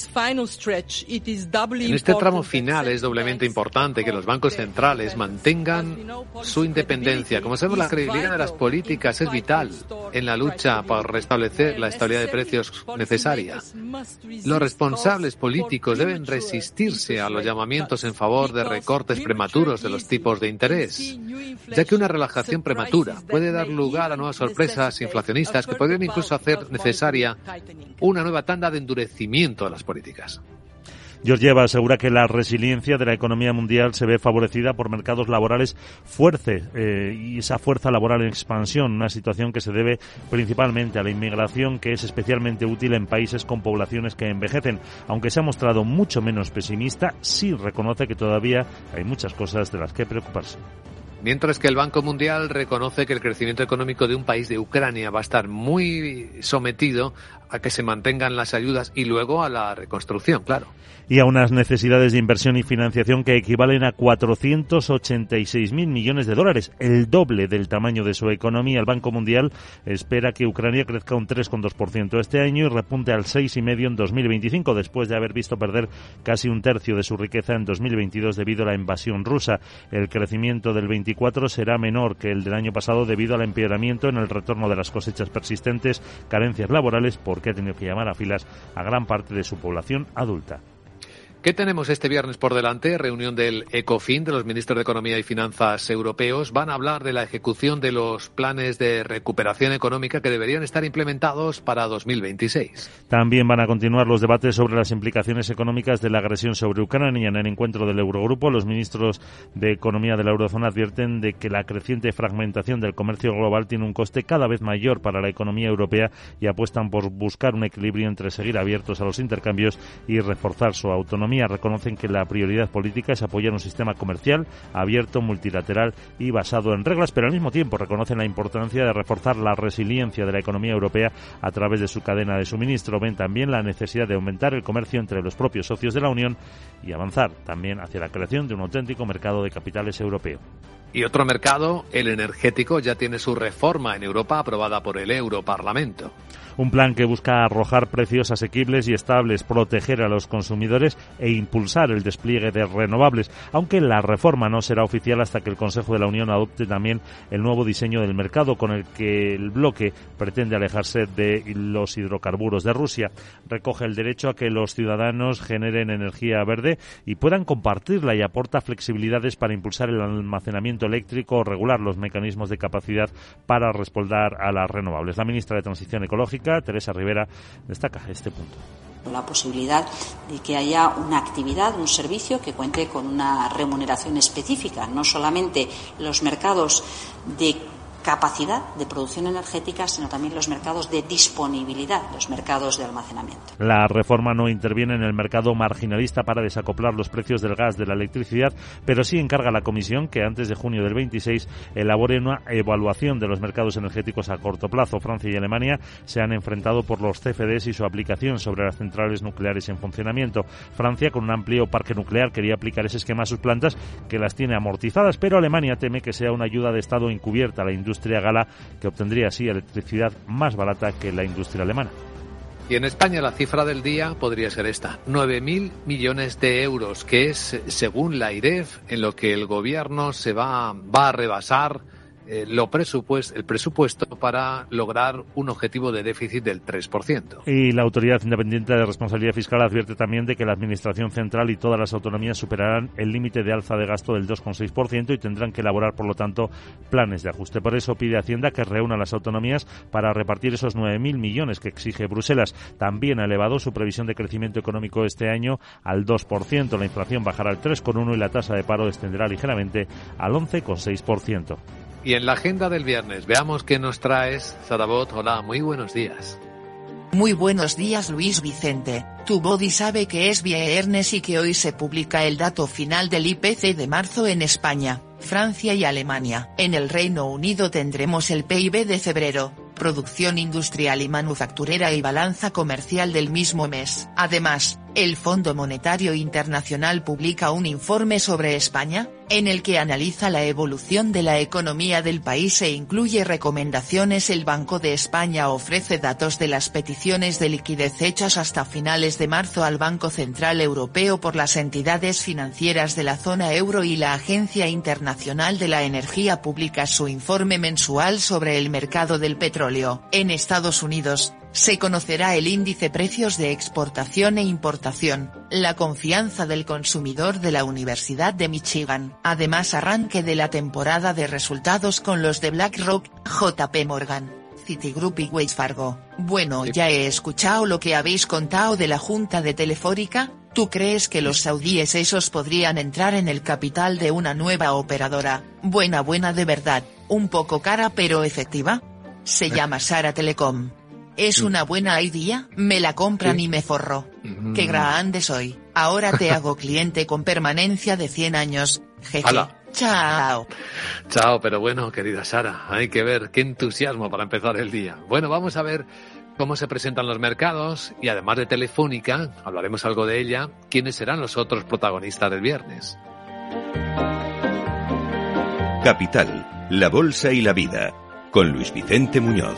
este tramo final es doblemente importante que los bancos centrales mantengan su independencia. Como sabemos, la credibilidad de las políticas es vital en la lucha para restablecer la estabilidad de precios necesaria. Los responsables políticos deben resistirse a los llamamientos en favor de recortes prematuros de los tipos de interés, ya que una relajación prematura puede dar lugar a nuevas sorpresas inflacionistas que podrían incluso hacer necesaria una nueva tanda de endurecimiento de las políticas. Georgieva asegura que la resiliencia de la economía mundial se ve favorecida por mercados laborales fuertes eh, y esa fuerza laboral en expansión, una situación que se debe principalmente a la inmigración, que es especialmente útil en países con poblaciones que envejecen. Aunque se ha mostrado mucho menos pesimista, sí reconoce que todavía hay muchas cosas de las que preocuparse. Mientras que el Banco Mundial reconoce que el crecimiento económico de un país de Ucrania va a estar muy sometido a que se mantengan las ayudas y luego a la reconstrucción, claro. Y a unas necesidades de inversión y financiación que equivalen a cuatrocientos ochenta y seis mil millones de dólares, el doble del tamaño de su economía. El Banco Mundial espera que Ucrania crezca un tres coma dos por ciento este año y repunte al seis coma cinco por ciento en dos mil veinticinco, después de haber visto perder casi un tercio de su riqueza en dos mil veintidós debido a la invasión rusa. El crecimiento del veinticuatro será menor que el del año pasado debido al empeoramiento en el retorno de las cosechas persistentes, carencias laborales, porque ha tenido que llamar a filas a gran parte de su población adulta. ¿Qué tenemos este viernes por delante? Reunión del ECOFIN, de los ministros de Economía y Finanzas europeos. Van a hablar de la ejecución de los planes de recuperación económica que deberían estar implementados para dos mil veintiséis. También van a continuar los debates sobre las implicaciones económicas de la agresión sobre Ucrania. En el encuentro del Eurogrupo, los ministros de Economía de la Eurozona advierten de que la creciente fragmentación del comercio global tiene un coste cada vez mayor para la economía europea y apuestan por buscar un equilibrio entre seguir abiertos a los intercambios y reforzar su autonomía. Reconocen que la prioridad política es apoyar un sistema comercial abierto, multilateral y basado en reglas, pero al mismo tiempo reconocen la importancia de reforzar la resiliencia de la economía europea a través de su cadena de suministro. Ven también la necesidad de aumentar el comercio entre los propios socios de la Unión y avanzar también hacia la creación de un auténtico mercado de capitales europeo. Y otro mercado, el energético, ya tiene su reforma en Europa aprobada por el Europarlamento. Un plan que busca arrojar precios asequibles y estables, proteger a los consumidores e impulsar el despliegue de renovables, aunque la reforma no será oficial hasta que el Consejo de la Unión adopte también el nuevo diseño del mercado con el que el bloque pretende alejarse de los hidrocarburos de Rusia. Recoge el derecho a que los ciudadanos generen energía verde y puedan compartirla y aporta flexibilidades para impulsar el almacenamiento eléctrico o regular los mecanismos de capacidad para respaldar a las renovables. La ministra de Transición Ecológica, Teresa Rivera, destaca este punto. La posibilidad de que haya una actividad, un servicio que cuente con una remuneración específica, no solamente los mercados de capacidad de producción energética, sino también los mercados de disponibilidad, los mercados de almacenamiento. La reforma no interviene en el mercado marginalista para desacoplar los precios del gas, de la electricidad, pero sí encarga a la Comisión que antes de junio del veintiséis elabore una evaluación de los mercados energéticos a corto plazo. Francia y Alemania se han enfrentado por los C F Ds y su aplicación sobre las centrales nucleares en funcionamiento. Francia, con un amplio parque nuclear, quería aplicar ese esquema a sus plantas, que las tiene amortizadas, pero Alemania teme que sea una ayuda de Estado encubierta a la industria industria gala, que obtendría así electricidad más barata que la industria alemana. Y en España la cifra del día podría ser esta, nueve mil millones de euros, que es, según la IREF, en lo que el gobierno se va, va a rebasar eh, lo presupuesto, el presupuesto para lograr un objetivo de déficit del tres por ciento. Y la Autoridad Independiente de Responsabilidad Fiscal advierte también de que la Administración Central y todas las autonomías superarán el límite de alza de gasto del dos coma seis por ciento y tendrán que elaborar, por lo tanto, planes de ajuste. Por eso pide Hacienda que reúna a las autonomías para repartir esos nueve mil millones que exige Bruselas. También ha elevado su previsión de crecimiento económico este año al dos por ciento. La inflación bajará al tres coma uno por ciento y la tasa de paro descenderá ligeramente al once coma seis por ciento. Y en la agenda del viernes, veamos qué nos traes, Sarabot. Hola, muy buenos días. Muy buenos días, Luis Vicente. Tu body sabe que es viernes y que hoy se publica el dato final del I P C de marzo en España, Francia y Alemania. En el Reino Unido tendremos el P I B de febrero, producción industrial y manufacturera y balanza comercial del mismo mes. Además, el Fondo Monetario Internacional publica un informe sobre España, en el que analiza la evolución de la economía del país e incluye recomendaciones. El Banco de España ofrece datos de las peticiones de liquidez hechas hasta finales de marzo al Banco Central Europeo por las entidades financieras de la zona euro, y la Agencia Internacional de la Energía publica su informe mensual sobre el mercado del petróleo. En Estados Unidos, se conocerá el índice precios de exportación e importación, la confianza del consumidor de la Universidad de Michigan. Además, arranque de la temporada de resultados con los de BlackRock, J P Morgan, Citigroup y Wells Fargo. Bueno, ya he escuchado lo que habéis contado de la junta de Telefónica. ¿Tú crees que los saudíes esos podrían entrar en el capital de una nueva operadora? Buena buena de verdad, un poco cara pero efectiva. Se llama Sara Telecom. Es una buena idea, me la compran y me forro. Qué grande soy, ahora te hago cliente con permanencia de cien años, jeje. ¡Hala! Chao. Chao, pero bueno, querida Sara, hay que ver qué entusiasmo para empezar el día. Bueno, vamos a ver cómo se presentan los mercados y, además de Telefónica, hablaremos algo de ella, quiénes serán los otros protagonistas del viernes. Capital, la bolsa y la vida, con Luis Vicente Muñoz.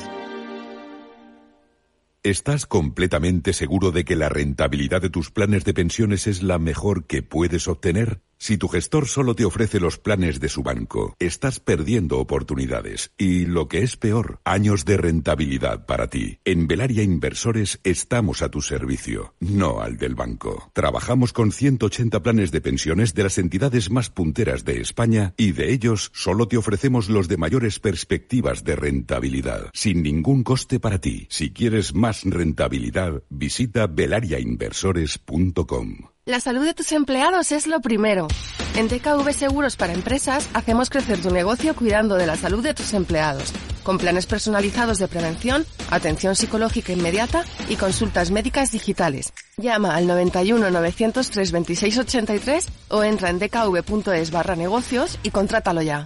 ¿Estás completamente seguro de que la rentabilidad de tus planes de pensiones es la mejor que puedes obtener? Si tu gestor solo te ofrece los planes de su banco, estás perdiendo oportunidades y, lo que es peor, años de rentabilidad para ti. En Velaria Inversores estamos a tu servicio, no al del banco. Trabajamos con ciento ochenta planes de pensiones de las entidades más punteras de España y de ellos solo te ofrecemos los de mayores perspectivas de rentabilidad, sin ningún coste para ti. Si quieres más rentabilidad, visita velaria inversores punto com. La salud de tus empleados es lo primero. En T K V Seguros para Empresas hacemos crecer tu negocio cuidando de la salud de tus empleados, con planes personalizados de prevención, atención psicológica inmediata y consultas médicas digitales. Llama al noventa y uno, novecientos tres, veintiséis ochenta y tres o entra en dkv.es barra negocios y contrátalo ya.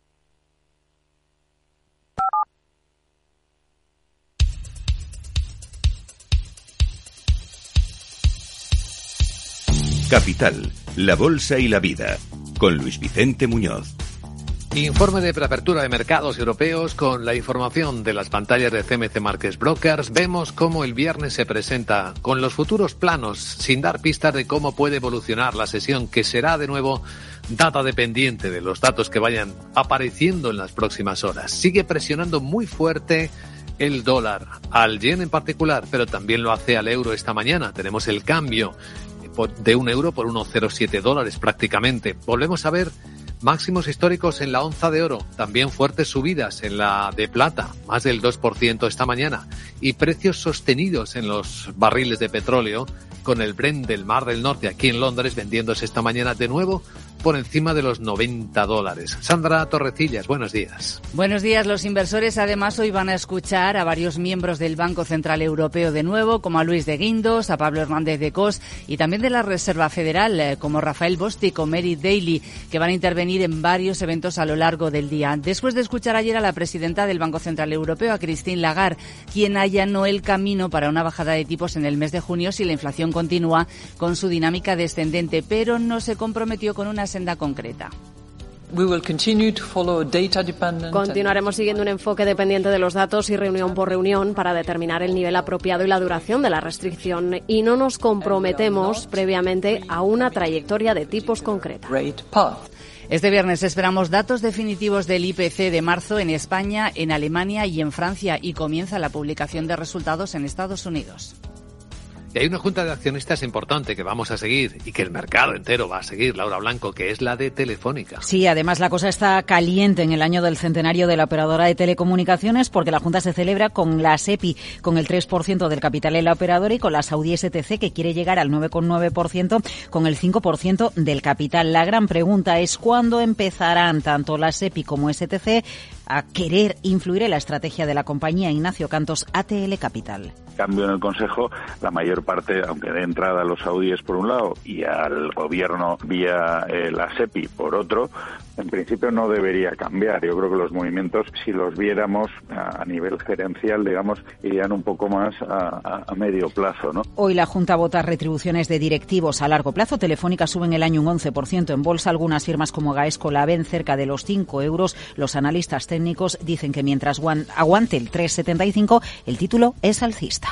Capital, la bolsa y la vida, con Luis Vicente Muñoz. Informe de preapertura de mercados europeos con la información de las pantallas de C M C Markets Brokers. Vemos cómo el viernes se presenta con los futuros planos, sin dar pistas de cómo puede evolucionar la sesión, que será de nuevo data dependiente de los datos que vayan apareciendo en las próximas horas. Sigue presionando muy fuerte el dólar, al yen en particular, pero también lo hace al euro esta mañana. Tenemos el cambio de un euro por uno coma cero siete dólares prácticamente. Volvemos a ver máximos históricos en la onza de oro, también fuertes subidas en la de plata, más del dos por ciento esta mañana, y precios sostenidos en los barriles de petróleo, con el Brent del Mar del Norte aquí en Londres vendiéndose esta mañana de nuevo por encima de los noventa dólares. Sandra Torrecillas, buenos días. Buenos días. Los inversores además hoy van a escuchar a varios miembros del Banco Central Europeo de nuevo, como a Luis de Guindos, a Pablo Hernández de Cos y también de la Reserva Federal, como Rafael Bostic o Mary Daly, que van a intervenir en varios eventos a lo largo del día. Después de escuchar ayer a la presidenta del Banco Central Europeo, a Christine Lagarde, quien allanó el camino para una bajada de tipos en el mes de junio si la inflación continúa con su dinámica descendente, pero no se comprometió con una senda concreta. Continuaremos siguiendo un enfoque dependiente de los datos y reunión por reunión para determinar el nivel apropiado y la duración de la restricción, y no nos comprometemos previamente a una trayectoria de tipos concreta. Este viernes esperamos datos definitivos del I P C de marzo en España, en Alemania y en Francia, y comienza la publicación de resultados en Estados Unidos. Y hay una junta de accionistas importante que vamos a seguir y que el mercado entero va a seguir, Laura Blanco, que es la de Telefónica. Sí, además la cosa está caliente en el año del centenario de la operadora de telecomunicaciones, porque la junta se celebra con la SEPI, con el tres por ciento del capital en la operadora, y con la Saudi S T C, que quiere llegar al nueve coma nueve por ciento con el cinco por ciento del capital. La gran pregunta es cuándo empezarán tanto la SEPI como S T C a querer influir en la estrategia de la compañía. Ignacio Cantos, A T L Capital. Cambio en el Consejo, la mayor parte, aunque dé entrada a los saudíes por un lado y al gobierno vía eh, la SEPI por otro, en principio no debería cambiar. Yo creo que los movimientos, si los viéramos a, a nivel gerencial, digamos, irían un poco más a, a, a medio plazo, ¿no? Hoy la Junta vota retribuciones de directivos a largo plazo. Telefónica sube en el año un once por ciento en bolsa. Algunas firmas como Gaesco la ven cerca de los cinco euros. Los analistas técnicos dicen que mientras aguante el tres setenta y cinco, el título es alcista.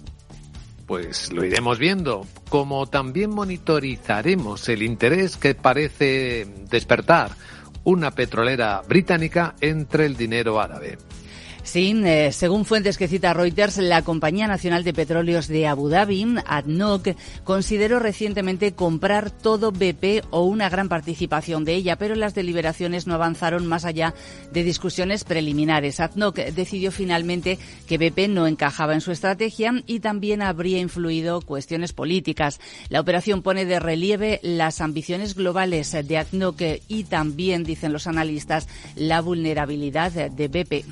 Pues lo iremos viendo, como también monitorizaremos el interés que parece despertar una petrolera británica entre el dinero árabe. Sí, eh, según fuentes que cita Reuters, la Compañía Nacional de Petróleos de Abu Dhabi, A D N O C, consideró recientemente comprar todo B P o una gran participación de ella, pero las deliberaciones no avanzaron más allá de discusiones preliminares. A D N O C decidió finalmente que B P no encajaba en su estrategia y también habría influido cuestiones políticas. La operación pone de relieve las ambiciones globales de A D N O C y también, dicen los analistas, la vulnerabilidad de B P.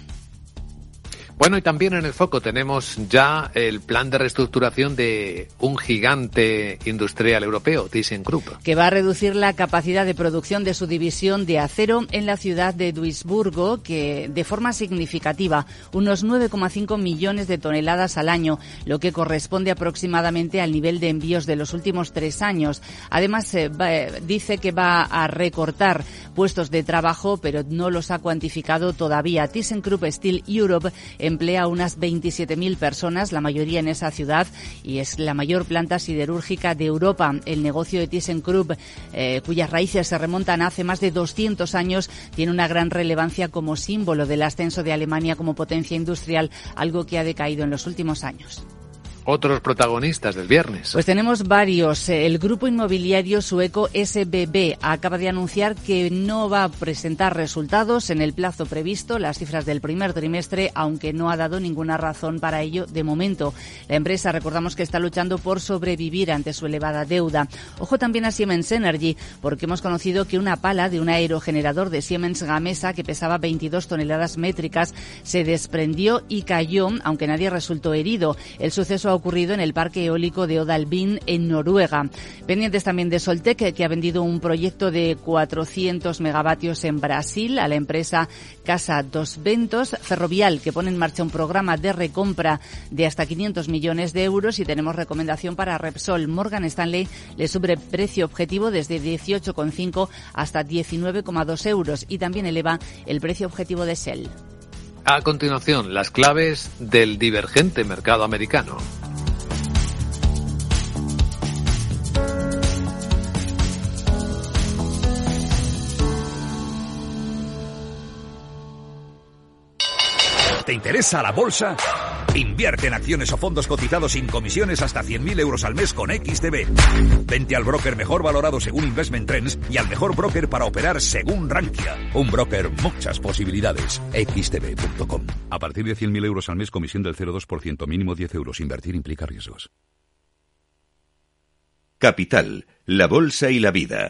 Bueno, y también en el foco tenemos ya el plan de reestructuración de un gigante industrial europeo, ThyssenKrupp, que va a reducir la capacidad de producción de su división de acero en la ciudad de Duisburgo, que de forma significativa, unos nueve coma cinco millones de toneladas al año, lo que corresponde aproximadamente al nivel de envíos de los últimos tres años. Además, eh, va, eh, dice que va a recortar puestos de trabajo, pero no los ha cuantificado todavía. ThyssenKrupp Steel Europe emplea unas veintisiete mil personas, la mayoría en esa ciudad, y es la mayor planta siderúrgica de Europa. El negocio de ThyssenKrupp, eh, cuyas raíces se remontan a hace más de doscientos años, tiene una gran relevancia como símbolo del ascenso de Alemania como potencia industrial, algo que ha decaído en los últimos años. Otros protagonistas del viernes. Pues tenemos varios. El grupo inmobiliario sueco S B B acaba de anunciar que no va a presentar resultados en el plazo previsto, las cifras del primer trimestre, aunque no ha dado ninguna razón para ello de momento. La empresa, recordamos que está luchando por sobrevivir ante su elevada deuda. Ojo también a Siemens Energy, porque hemos conocido que una pala de un aerogenerador de Siemens Gamesa que pesaba veintidós toneladas métricas se desprendió y cayó, aunque nadie resultó herido. El suceso ha ocurrido en el parque eólico de Odalbin, en Noruega. Pendientes también de Soltec, que ha vendido un proyecto de cuatrocientos megavatios en Brasil a la empresa Casa dos Ventos. Ferrovial, que pone en marcha un programa de recompra de hasta quinientos millones de euros. Y tenemos recomendación para Repsol. Morgan Stanley le sube precio objetivo desde dieciocho coma cinco hasta diecinueve coma dos euros y también eleva el precio objetivo de Shell. A continuación, las claves del divergente mercado americano. ¿Te interesa la bolsa? Invierte en acciones o fondos cotizados sin comisiones hasta cien mil euros al mes con X T B. Vente al broker mejor valorado según Investment Trends y al mejor broker para operar según Rankia. Un broker, muchas posibilidades. X T B punto com. A partir de cien mil euros al mes, comisión del cero coma dos por ciento, mínimo diez euros. Invertir implica riesgos. Capital, la bolsa y la vida.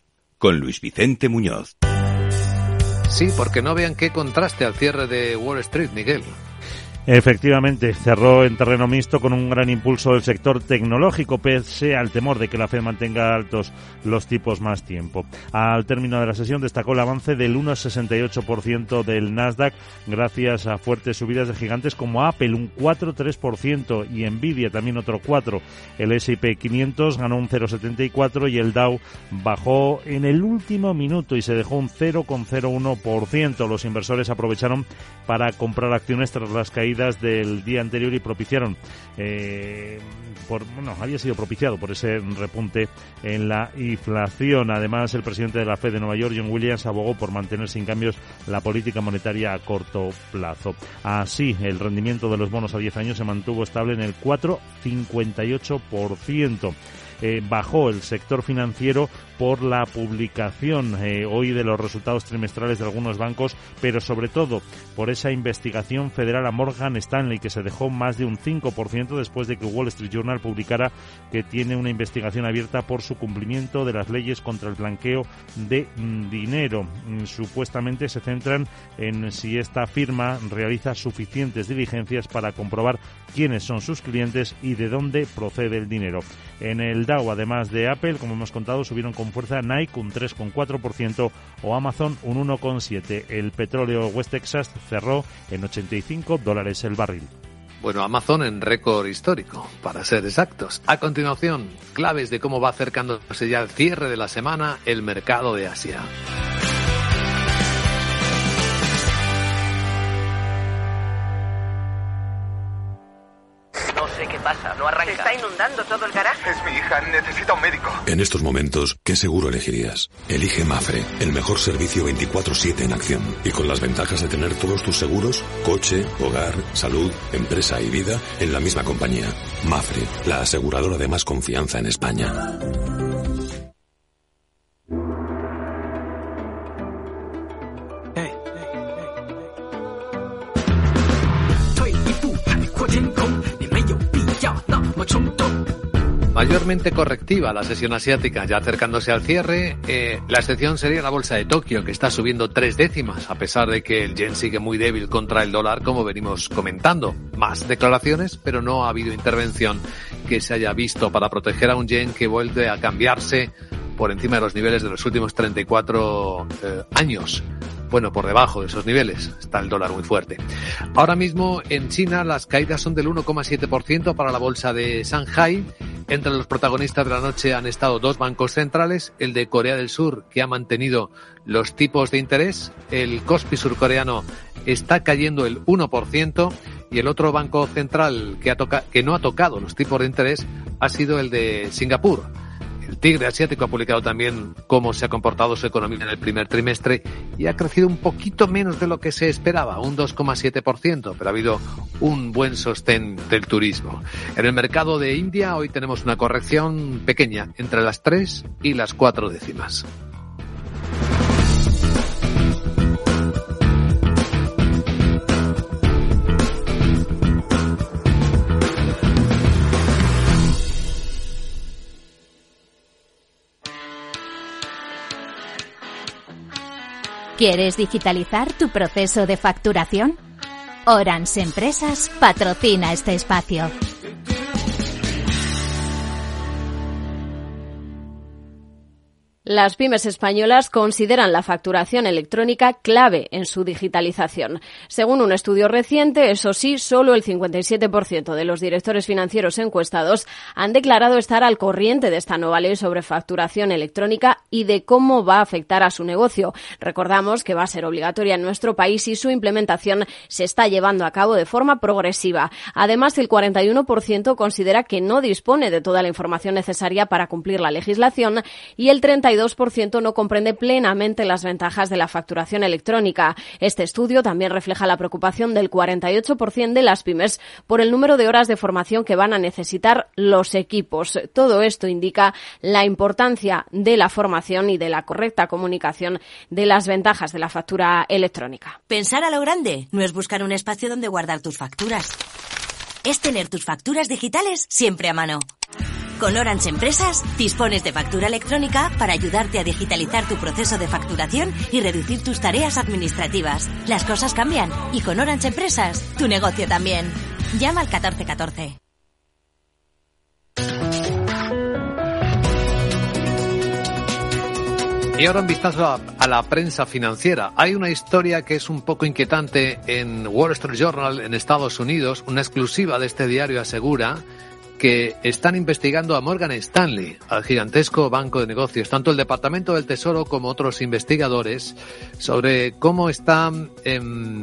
con Luis Vicente Muñoz. Sí, porque no vean qué contraste al cierre de Wall Street, Miguel. Efectivamente, cerró en terreno mixto con un gran impulso del sector tecnológico, pese al temor de que la Fed mantenga altos los tipos más tiempo. Al término de la sesión destacó el avance del uno coma sesenta y ocho por ciento del Nasdaq, gracias a fuertes subidas de gigantes como Apple, un cuatro coma tres por ciento, y Nvidia también otro cuatro por ciento. El ese y pe quinientos ganó un cero coma setenta y cuatro por ciento y el Dow bajó en el último minuto y se dejó un cero coma cero uno por ciento. Los inversores aprovecharon para comprar acciones tras las caídas del día anterior y propiciaron eh, por, bueno, había sido propiciado por ese repunte en la inflación. Además, el presidente de la Fed de Nueva York, John Williams, abogó por mantener sin cambios la política monetaria a corto plazo. Así, el rendimiento de los bonos a diez años se mantuvo estable en el cuatro coma cincuenta y ocho por ciento. Eh, bajó el sector financiero por la publicación eh, hoy de los resultados trimestrales de algunos bancos, pero sobre todo por esa investigación federal a Morgan Stanley, que se dejó más de un cinco por ciento después de que Wall Street Journal publicara que tiene una investigación abierta por su cumplimiento de las leyes contra el blanqueo de dinero. Supuestamente se centran en si esta firma realiza suficientes diligencias para comprobar quiénes son sus clientes y de dónde procede el dinero. En el Dow, además de Apple, como hemos contado, subieron con fuerza Nike un tres coma cuatro por ciento o Amazon un uno coma siete por ciento. El petróleo West Texas cerró en ochenta y cinco dólares el barril. Bueno, Amazon en récord histórico, para ser exactos. A continuación, claves de cómo va acercándose ya el cierre de la semana el mercado de Asia. ¿Qué pasa? ¿No arranca? Se está inundando todo el garaje. Es mi hija, necesita un médico. En estos momentos, ¿qué seguro elegirías? Elige Mafre, el mejor servicio veinticuatro siete en acción. Y con las ventajas de tener todos tus seguros, coche, hogar, salud, empresa y vida, en la misma compañía. Mafre, la aseguradora de más confianza en España. Mayormente correctiva la sesión asiática, ya acercándose al cierre. Eh, la excepción sería la bolsa de Tokio, que está subiendo tres décimas, a pesar de que el yen sigue muy débil contra el dólar, como venimos comentando. Más declaraciones, pero no ha habido intervención que se haya visto para proteger a un yen que vuelve a cambiarse por encima de los niveles de los últimos treinta y cuatro eh, años. Bueno, por debajo de esos niveles está el dólar muy fuerte. Ahora mismo en China las caídas son del uno coma siete por ciento para la bolsa de Shanghai. Entre los protagonistas de la noche han estado dos bancos centrales, el de Corea del Sur, que ha mantenido los tipos de interés, el Kospi surcoreano está cayendo el uno por ciento y el otro banco central que, ha toca- que no ha tocado los tipos de interés ha sido el de Singapur. El tigre asiático ha publicado también cómo se ha comportado su economía en el primer trimestre y ha crecido un poquito menos de lo que se esperaba, un dos coma siete por ciento, pero ha habido un buen sostén del turismo. En el mercado de India hoy tenemos una corrección pequeña, entre las tres y las cuatro décimas. ¿Quieres digitalizar tu proceso de facturación? Orange Empresas patrocina este espacio. Las pymes españolas consideran la facturación electrónica clave en su digitalización. Según un estudio reciente, eso sí, solo el cincuenta y siete por ciento de los directores financieros encuestados han declarado estar al corriente de esta nueva ley sobre facturación electrónica y de cómo va a afectar a su negocio. Recordamos que va a ser obligatoria en nuestro país y su implementación se está llevando a cabo de forma progresiva. Además, el cuarenta y uno por ciento considera que no dispone de toda la información necesaria para cumplir la legislación y el treinta y dos por ciento no comprende plenamente las ventajas de la facturación electrónica. Este estudio también refleja la preocupación del cuarenta y ocho por ciento de las pymes por el número de horas de formación que van a necesitar los equipos. Todo esto indica la importancia de la formación y de la correcta comunicación de las ventajas de la factura electrónica. Pensar a lo grande no es buscar un espacio donde guardar tus facturas. Es tener tus facturas digitales siempre a mano. Con Orange Empresas dispones de factura electrónica para ayudarte a digitalizar tu proceso de facturación y reducir tus tareas administrativas. Las cosas cambian y con Orange Empresas tu negocio también. Llama al catorce catorce. Y ahora un vistazo a, a la prensa financiera. Hay una historia que es un poco inquietante en Wall Street Journal en Estados Unidos. Una exclusiva de este diario asegura que están investigando a Morgan Stanley, al gigantesco banco de negocios, tanto el Departamento del Tesoro como otros investigadores, sobre cómo están eh,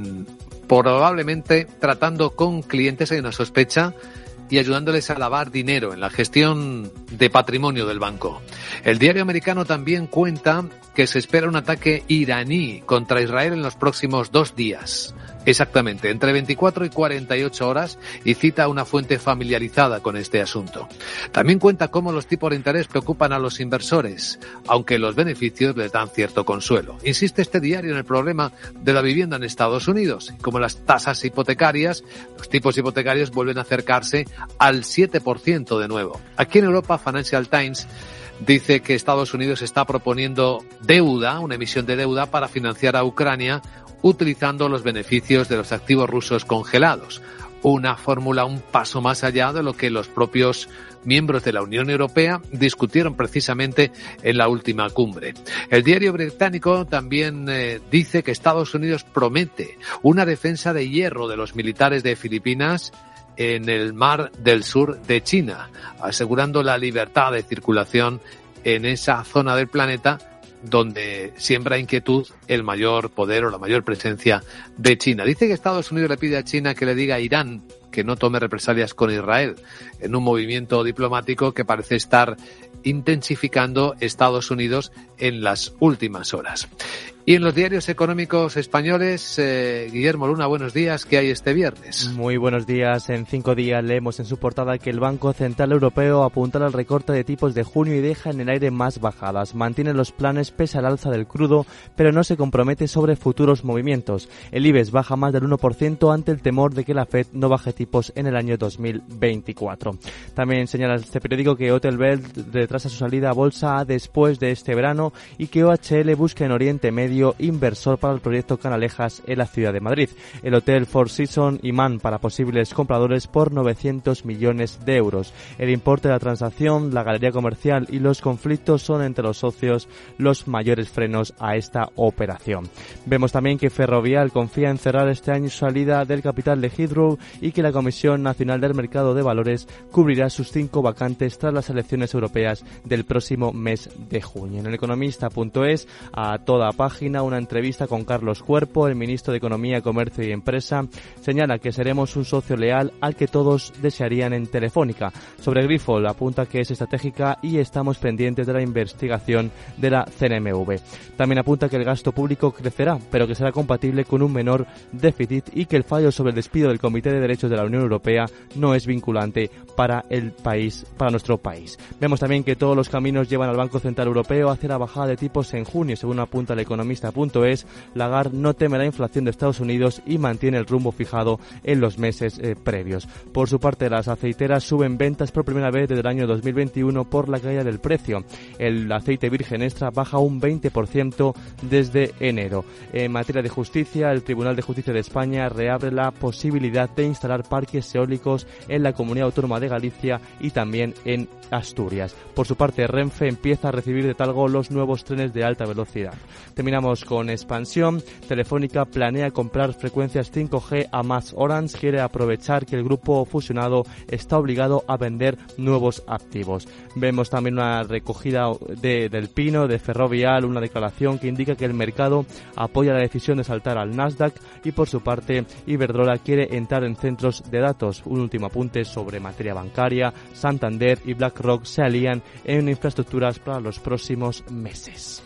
probablemente tratando con clientes, hay una sospecha, y ayudándoles a lavar dinero en la gestión de patrimonio del banco. El diario americano también cuenta que se espera un ataque iraní contra Israel en los próximos dos días. Exactamente, entre veinticuatro y cuarenta y ocho horas, y cita a una fuente familiarizada con este asunto. También cuenta cómo los tipos de interés preocupan a los inversores, aunque los beneficios les dan cierto consuelo. Insiste este diario en el problema de la vivienda en Estados Unidos, como las tasas hipotecarias, los tipos hipotecarios vuelven a acercarse al siete por ciento de nuevo. Aquí en Europa, Financial Times dice que Estados Unidos está proponiendo deuda, una emisión de deuda para financiar a Ucrania, utilizando los beneficios de los activos rusos congelados. Una fórmula un paso más allá de lo que los propios miembros de la Unión Europea discutieron precisamente en la última cumbre. El diario británico también eh, dice que Estados Unidos promete una defensa de hierro de los militares de Filipinas en el mar del sur de China, asegurando la libertad de circulación en esa zona del planeta donde siembra inquietud el mayor poder o la mayor presencia de China. Dice que Estados Unidos le pide a China que le diga a Irán que no tome represalias con Israel, en un movimiento diplomático que parece estar intensificando Estados Unidos en las últimas horas. Y en los diarios económicos españoles, eh, Guillermo Luna, buenos días. ¿Qué hay este viernes? Muy buenos días. En cinco días leemos en su portada que el Banco Central Europeo apunta al recorte de tipos de junio y deja en el aire más bajadas. Mantiene los planes pese al alza del crudo, pero no se compromete sobre futuros movimientos. El IBEX baja más del uno por ciento ante el temor de que la Fed no baje tipos en el año dos mil veinticuatro. También señala este periódico que Hotel Belt retrasa su salida a bolsa después de este verano y que O H L busca en Oriente Medio inversor para el proyecto Canalejas en la ciudad de Madrid. El hotel Four Seasons imán para posibles compradores por novecientos millones de euros. El importe de la transacción, la galería comercial y los conflictos son entre los socios los mayores frenos a esta operación. Vemos también que Ferrovial confía en cerrar este año su salida del capital de Heathrow y que la Comisión Nacional del Mercado de Valores cubrirá sus cinco vacantes tras las elecciones europeas del próximo mes de junio. En el economista punto es, a toda página, una entrevista con Carlos Cuerpo, el ministro de Economía, Comercio y Empresa, señala que seremos un socio leal al que todos desearían en Telefónica. Sobre Grifols apunta que es estratégica y estamos pendientes de la investigación de la C N M V. También apunta que el gasto público crecerá, pero que será compatible con un menor déficit y que el fallo sobre el despido del Comité de Derechos de la Unión Europea no es vinculante para el país, para nuestro país. Vemos también que todos los caminos llevan al Banco Central Europeo hacia la bajada de tipos en junio, según apunta el economista punto es. Lagarde no teme la inflación de Estados Unidos y mantiene el rumbo fijado en los meses eh, previos. Por su parte, las aceiteras suben ventas por primera vez desde el año dos mil veintiuno por la caída del precio. El aceite virgen extra baja un veinte por ciento desde enero. En materia de justicia, el Tribunal de Justicia de España reabre la posibilidad de instalar parques eólicos en la Comunidad Autónoma de Galicia y también en Asturias. Por su parte, Renfe empieza a recibir de Talgo los nuevos trenes de alta velocidad. Terminamos con expansión. Telefónica planea comprar frecuencias cinco G a más Orange. Quiere aprovechar que el grupo fusionado está obligado a vender nuevos activos. Vemos también una recogida de, del Pino, de Ferrovial, una declaración que indica que el mercado apoya la decisión de saltar al Nasdaq y por su parte Iberdrola quiere entrar en centros de datos. Un último apunte sobre materia bancaria. Santander y BlackRock se alían en infraestructuras para los próximos meses.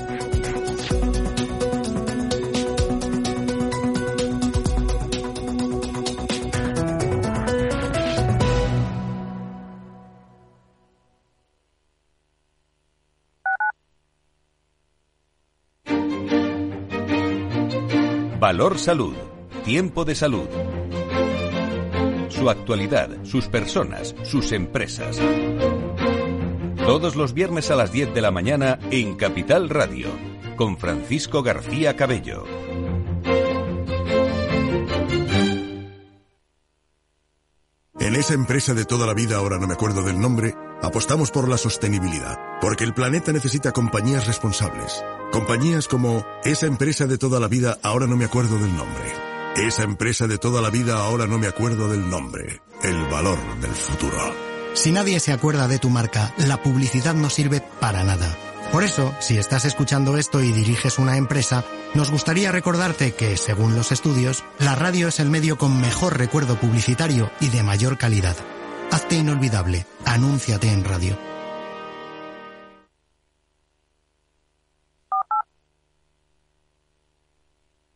Valor Salud. Tiempo de salud. Su actualidad, sus personas, sus empresas. Todos los viernes a las diez de la mañana en Capital Radio, con Francisco García Cabello. En esa empresa de toda la vida, ahora no me acuerdo del nombre, apostamos por la sostenibilidad, porque el planeta necesita compañías responsables. Compañías como esa empresa de toda la vida, ahora no me acuerdo del nombre. Esa empresa de toda la vida, ahora no me acuerdo del nombre. El valor del futuro. Si nadie se acuerda de tu marca, la publicidad no sirve para nada. Por eso, si estás escuchando esto y diriges una empresa, nos gustaría recordarte que, según los estudios, la radio es el medio con mejor recuerdo publicitario y de mayor calidad. Hazte inolvidable. Anúnciate en radio.